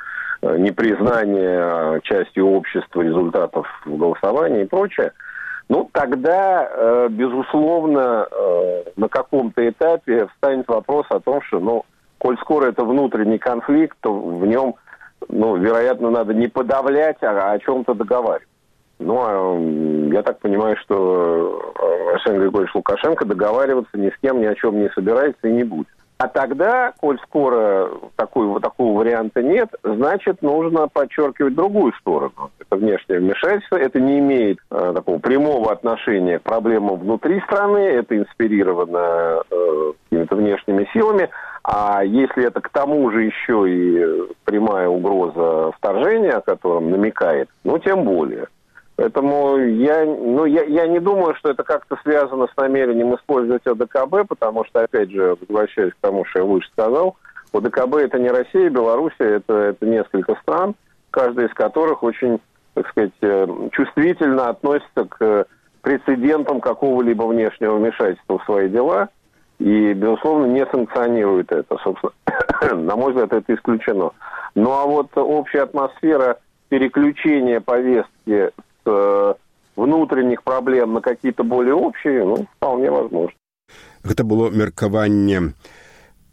непризнание частью общества результатов голосования и прочее, ну, тогда, безусловно, на каком-то этапе встанет вопрос о том, что, ну, коль скоро это внутренний конфликт, то в нем, ну, вероятно, надо не подавлять, а о чем-то договаривать. Ну, а я так понимаю, что Александр Григорьевич Лукашенко договариваться ни с кем ни о чем не собирается и не будет. А тогда, коль скоро такой, такого варианта нет, значит, нужно подчеркивать другую сторону. Это внешнее вмешательство, это не имеет э, такого прямого отношения к проблемам внутри страны, это инспирировано э, какими-то внешними силами. А если это к тому же еще и прямая угроза вторжения, о котором намекает, ну, тем более. Поэтому я, ну, я, я не думаю, что это как-то связано с намерением использовать ОДКБ, потому что, опять же, возвращаясь к тому, что я выше сказал, ОДКБ это не Россия, Белоруссия, это, это несколько стран, каждая из которых очень, так сказать, чувствительно относится к прецедентам какого-либо внешнего вмешательства в свои дела и, безусловно, не санкционирует это. Собственно, на мой взгляд, это исключено. Ну а вот общая атмосфера переключения повестки с внутренних проблем на какие-то более общие, ну, вполне возможно. Гэта было меркаванне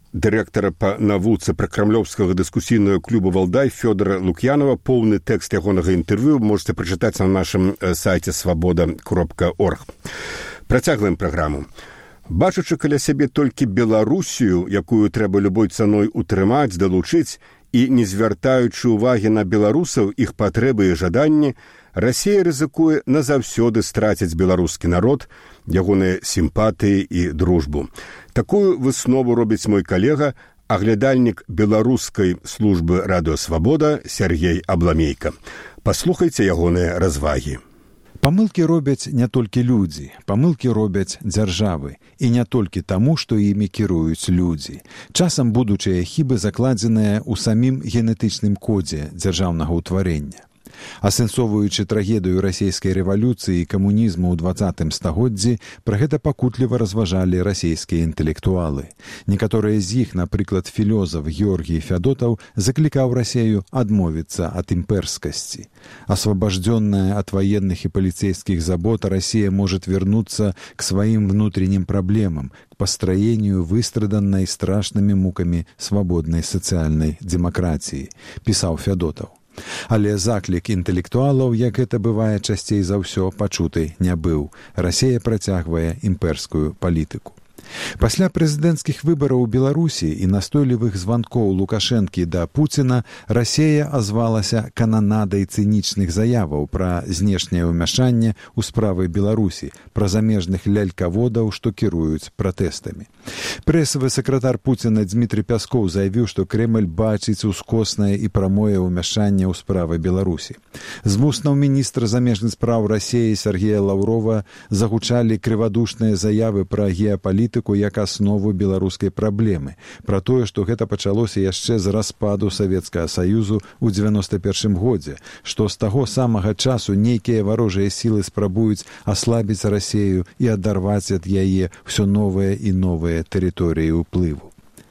дырэктара па навуцы пракрамлёўскага дыскусійнага клуба «Валдай» Фёдора Лук'янова. Поўны тэкст ягонага інтэрв'ю можете прачытаць на нашым сайце свабода кропка орг. Працягваем праграму. Бачачы каля сябе толькі Беларусію, якую трэба любой цаной утрымаць, далучыць, і не звяртаючы ўвагі на беларусаў, іх патрэбы і жаданні, Расія рызыкуе назаўсёды страціць беларускі народ, ягоныя сімпатыі і дружбу. Такую выснову робіць мой калега, аглядальнік беларускай службы «Радыёсвабода» Сергей Абламейка. Паслухайце ягоныя развагі. Памылкі робяць не толькі людзі, памылкі робяць дзяржавы. І не толькі таму, што імі кіруюць людзі. Часам будучыя хібы закладзеныя ў самім генетычным кодзе дзяржаўнага ўтварення. Асэнсоўваючы трагедыю расійскай рэвалюцыі і камунізму ў дваццатым стагоддзі, пра гэта пакутліва разважалі расійскія інтэлектуалы. Некаторыя з іх, напрыклад, філёзаф Георгій Фядотаў, заклікаў Расею адмовіцца ад імперскасці. Освобожденная от военных и полицейских забот, Россия может вернуться к своим внутренним проблемам, к построению выстраданной страшными муками свободной социальной демократии, писал Фядотаў. Але заклік інтэлектуалаў, як гэта бывае часцей за ўсё, пачуты не быў. Расія працягвае імперскую палітыку. Пасля прэзідэнцкіх выбараў у Беларусі і настойлівых званкоў Лукашэнкі да Пуціна, Расія азвалася кананадай цынічных заяваў пра знешняе ўмяшанне ў справы Беларусі, пра замежных лялькаводаў, што кіруюць пратэстамі. Прэсавы сакратар Пуціна Дмітрый Пяскоў заявіў, што Крэмль бачыць ускоснае і прамое ўмяшанне ў справы Беларусі. З вуснаў міністра замежных спраў Расіі Сергея Лаўрова загучалі крывадушныя заявы пра геапалітыку як аснову беларускай праблемы, пра тое, што гэта пачалося яшчэ з распаду Савецкага Саюзу ў дзевяноста першым годзе, што з таго самага часу нейкія варожыя сілы спрабуюць аслабіць Расею і адарваць ад яе ўсё новыя і новыя тэрыторыі ўплыву.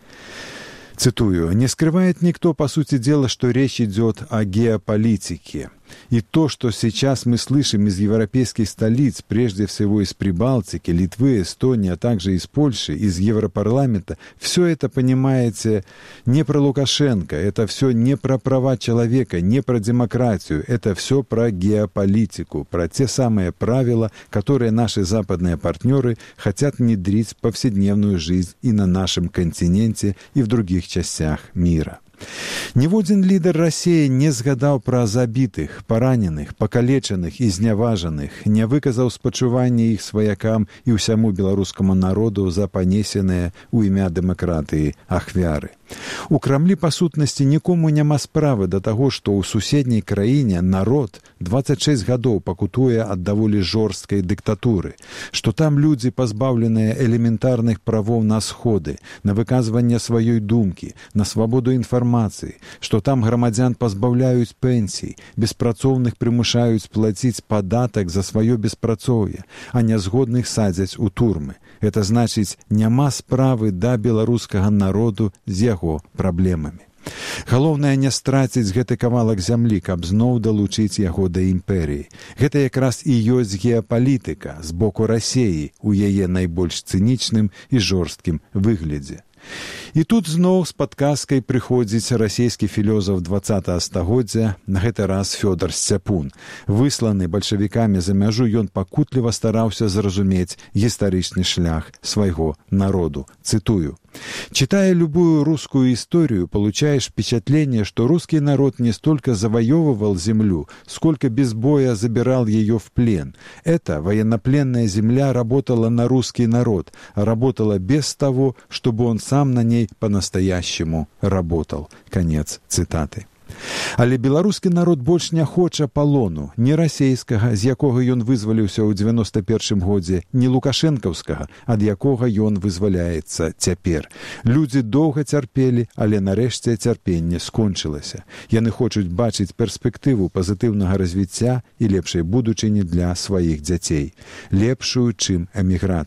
Цитую: «Не скрывает никто, по сути дела, что речь идет о геополитике. И то, что сейчас мы слышим из европейских столиц, прежде всего из Прибалтики, Литвы, Эстонии, а также из Польши, из Европарламента, все это, понимаете, не про Лукашенко, это все не про права человека, не про демократию, это все про геополитику, про те самые правила, которые наши западные партнеры хотят внедрить в повседневную жизнь и на нашем континенте, и в других частях мира». Ніводзін лідар Расіі не згадаў пра забітых, параненых, пакалечаных і зняважаных, не выказаў спачування іх сваякам і ўсяму беларускаму народу за панесеныя ў імя дэмакратыі ахвяры. У Крамлі, па сутнасці, нікому няма справы да таго, што ў суседняй краіне народ дваццаць шэсць гадоў пакутуе ад даволі жорсткай дыктатуры, што там людзі пазбаўленыя элементарных правоў на сходы, на выказванне сваёй думкі, на свабоду інфармацыі, што там грамадзян пазбаўляюць пенсій, беспрацоўных прымушаюць плаціць падатак за сваё беспрацоўе, а нязгодных садзяць у турмы. Это значыць, няма справы да беларускага народу з яго праблемамі. Галоўнае не страціць гэты кавалак зямлі, каб зноў далучыць яго да імперыі. Гэта якраз і ёсць геапалітыка з боку Расіі у яе найбольш цынічным і жорсткім выглядзе. І тут зноў з падказкай прыходзіць расійскі філёзаф дваццатага стагоддзя, на гэты раз Фёдор Сцяпун. Высланы бальшавікамі за мяжу, ён пакутліва стараўся зразумець гістарычны шлях свайго народу. Цитую: «Читая любую русскую историю, получаешь впечатление, что русский народ не столько завоевывал землю, сколько без боя забирал ее в плен. Эта военнопленная земля работала на русский народ, а работала без того, чтобы он сам на ней по-настоящему работал». Конец цитаты. Але беларускі народ больш не хоча палону, ні расейскага, з якога ён вызваліўся ў дзевяноста першым годзе, ні лукашэнкаўскага, ад якога ён вызваляецца цяпер. Людзі доўга цярпелі, але нарэшце цярпенне скончылася. Яны хочуць бачыць перспектыву пазітыўнага развіцця і лепшай будучыні для сваіх дзяцей. Лепшую, чым эміграцыя.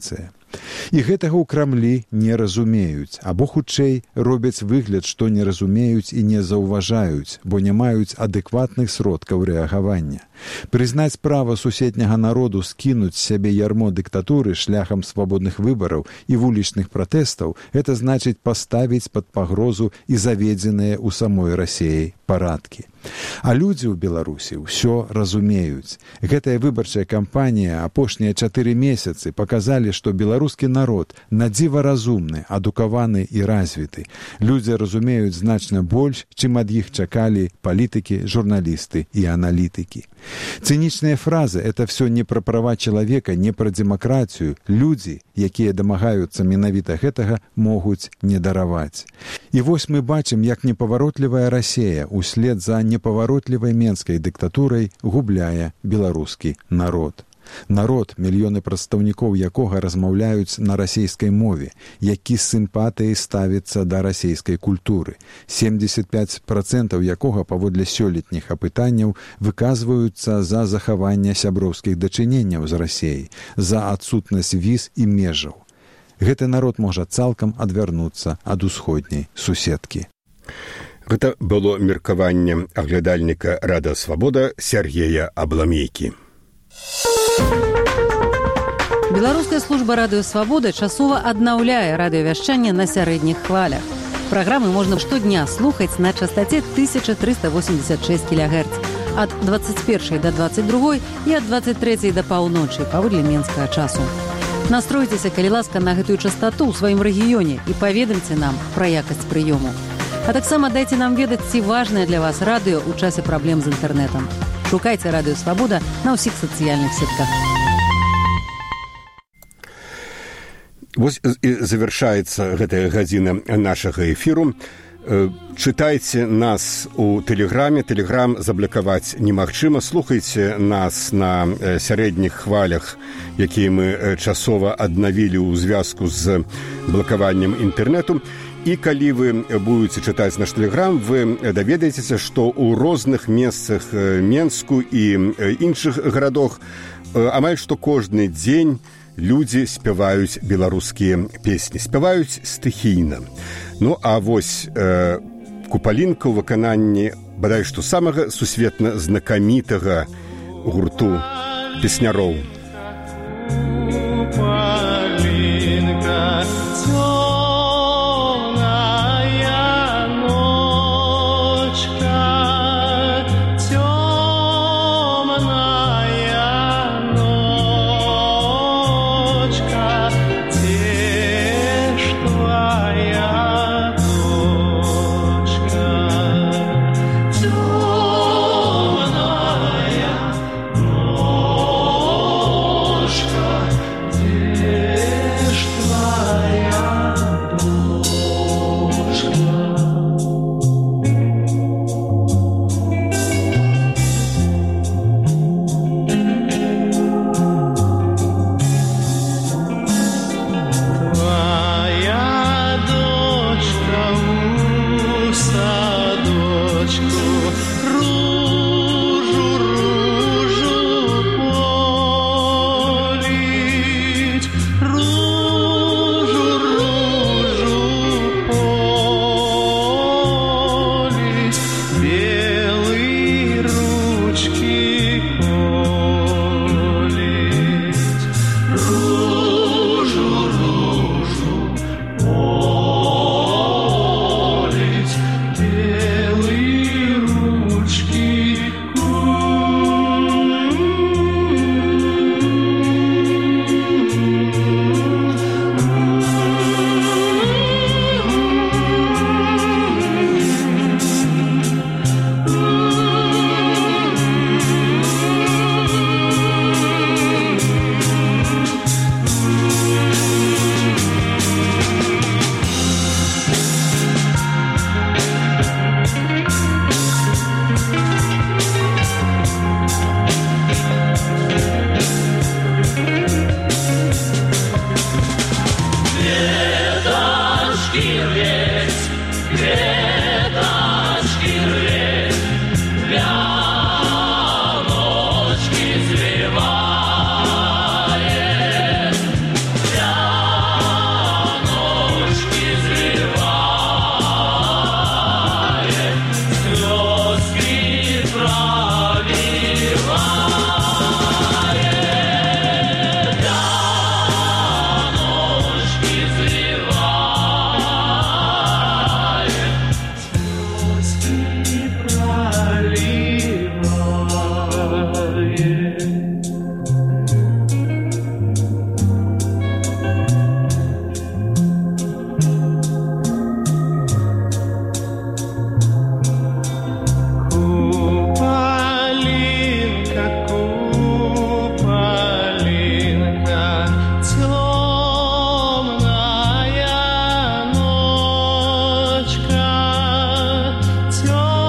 І гэтага ў Крамлі не разумеюць, або, хутчэй, робяць выгляд, што не разумеюць і не заўважаюць, бо не маюць адэкватных сродкаў рэагавання. Прызнаць права суседняга народу скінуць з сябе ярмо дыктатуры шляхам свабодных выбараў і вулічных пратэстаў – гэта значыць паставіць пад пагрозу і заведзеныя ў самой Расіі парадкі. А людзі ў Беларусі ўсё разумеюць. Гэтая выбарчая кампанія апошнія чатыры месяцы паказалі, што беларускі народ надзіва разумны, адукаваны і развіты. Людзі разумеюць значна больш, чым ад іх чакалі палітыкі, журналісты і аналітыкі. Цынічныя фразы – это все не пра права чалавека, не пра дэмакратыю. Людзі, якія дамагаюцца менавіта гэтага, могуць не дараваць. І вось мы бачым, як непаваротлівая Расія услед за непаваротлівай менскай дыктатурай губляе беларускі народ. Народ, мільёны прадстаўнікоў якога размаўляюць на расійскай мове, які з сімпатыяй ставіцца да расійскай культуры, семдзесят пяць працэнтаў якога паводле сёлетніх апытанняў выказваюцца за захаванне сяброўскіх дачыненняў з Расіяй, за адсутнасць віз і межаў. Гэты народ можа цалкам адвярнуцца ад усходняй суседкі. Гэта было меркаванне аглядальніка Рада Свабода Сергея Абламейкі. Беларуская служба радыё «Свабода» часова аднаўляе радыёвяшчанне на сярэдніх хвалях. Праграмы можна штодня слухаць на частоце тысяча триста восемьдесят шесть килогерц ад двадцать першай да двадцать другой і ад двадцать трэцяй да паўночы паводле менскага часу. Настройцеся, калі ласка, на гэтую частоту ў сваім рэгіёне і паведамце нам пра якасць прыёму. А таксама дайце нам ведаць, ці важнае для вас радыё ў часе праблем з інтэрнэтам. Шукайце радыё «Свабода» на ўсіх сацыяльных сетках. Вось і завяршаецца гэтая гадзіна нашага эфіру. Чытайце нас у тэлеграме. Тэлеграм заблакаваць немагчыма. Слухайце нас на сярэдніх хвалях, якія мы часова аднавілі ў звязку з блакаваннем інтэрнэту. І калі вы будете чытаць наш тэлеграм, вы даведаецеся, што ў розных месцах Менску і іншых гарадах амаль што кожны дзень людзі спяваюць беларускія песні, спяваюць стыхійна. Ну, а вось э, купалінка ў выкананні бадай што самага сусветна знакамітага гурту песняроў. Купалінка Дочка